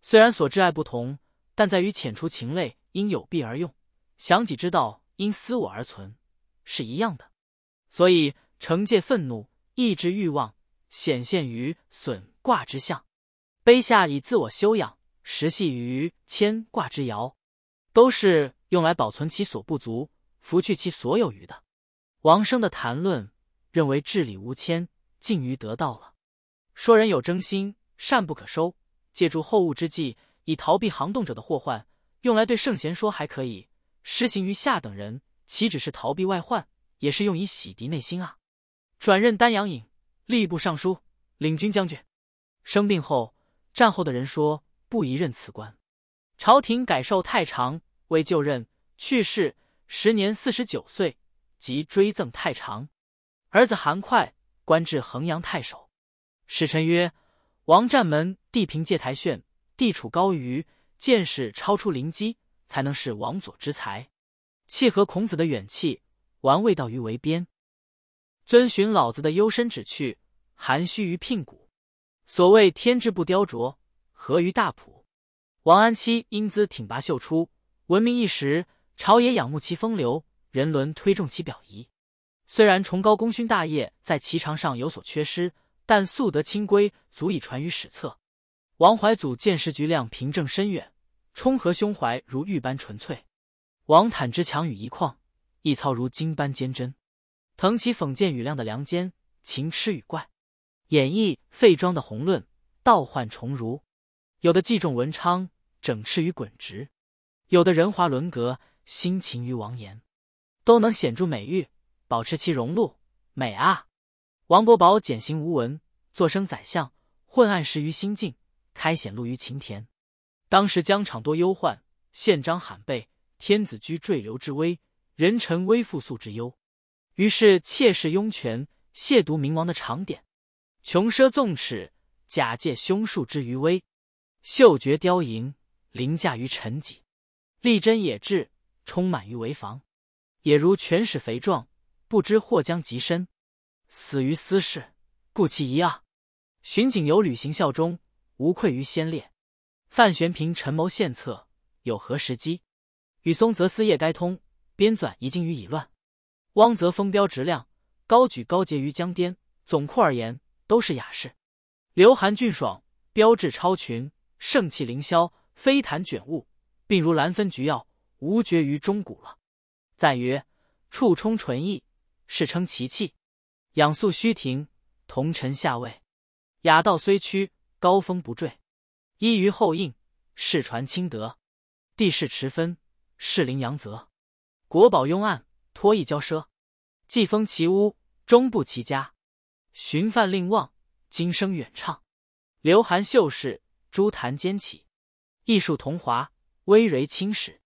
虽然所挚爱不同，但在于遣除情类因有弊而用，享己之道因私我而存，是一样的。所以惩戒愤怒，抑制欲望，显现于损卦之象；卑下以自我修养，实系于谦卦之爻，都是用来保存其所不足，拂去其所有余的。王生的谈论认为至理无谦，近于得道了。说人有争心，善不可收，借助后物之计，以逃避行动者的祸患，用来对圣贤说还可以，施行于下等人，岂只是逃避外患，也是用以洗涤内心啊。转任丹阳尹、吏部尚书、领军将军。生病后，战后的人说不宜任此官。朝廷改授太常，未就任，去世，时年四十九岁，即追赠太常。儿子韩快官至衡阳太守。使臣曰：王战门地平界台炫，地处高于，见识超出灵机，才能是王佐之才，契合孔子的远气，玩未到于为边。遵循老子的幽深旨趣，含蓄于聘古。所谓天之不雕琢，合于大朴。王安期英姿挺拔秀出，闻名一时，朝野仰慕其风流，人伦推重其表仪。虽然崇高功勋大业在其常上有所缺失，但素德清规足以传于史册。王怀祖见识局量平正深远，冲和胸怀如玉般纯粹。王坦之强与一旷，一操如金般坚贞。腾起讽谏语量的梁间，情痴与怪。演绎废庄的宏论，倒换重儒。有的记重文昌，整饬于滚直；有的人华伦格，辛勤于王言，都能显著美誉，保持其荣禄，美啊！王伯宝简行无闻，坐升宰相，混暗时于心境，开显露于勤田。当时疆场多忧患，宪章罕备，天子居坠流之危，人臣危复肃之忧。于是窃视雍权，亵渎明王的长典，穷奢纵侈，假借凶术之余威，嗅觉雕淫，凌驾于臣己，力争野志，充满于为防，也如权使肥壮，不知或将极深，死于私事，故其一啊！巡警有履行效忠，无愧于先烈。范玄平陈谋献策，有何时机？宇松则思业该通，编纂遗经于已乱。汪则风标直亮，高举高洁于江颠。总括而言，都是雅士。刘涵俊爽，标志超群，盛气凌霄，飞弹卷雾，并如兰芬菊药，无绝于中古了。赞曰：处冲纯意，世称奇气；养素虚庭，同臣下位。雅道虽屈，高峰不坠。依于后应，世传清德。地势持分，士陵阳泽。国宝雍暗，托逸骄奢。季风其屋，终不其家。寻范令望，今声远唱。刘涵秀士，朱坛兼起。艺术同华，微蕤青史。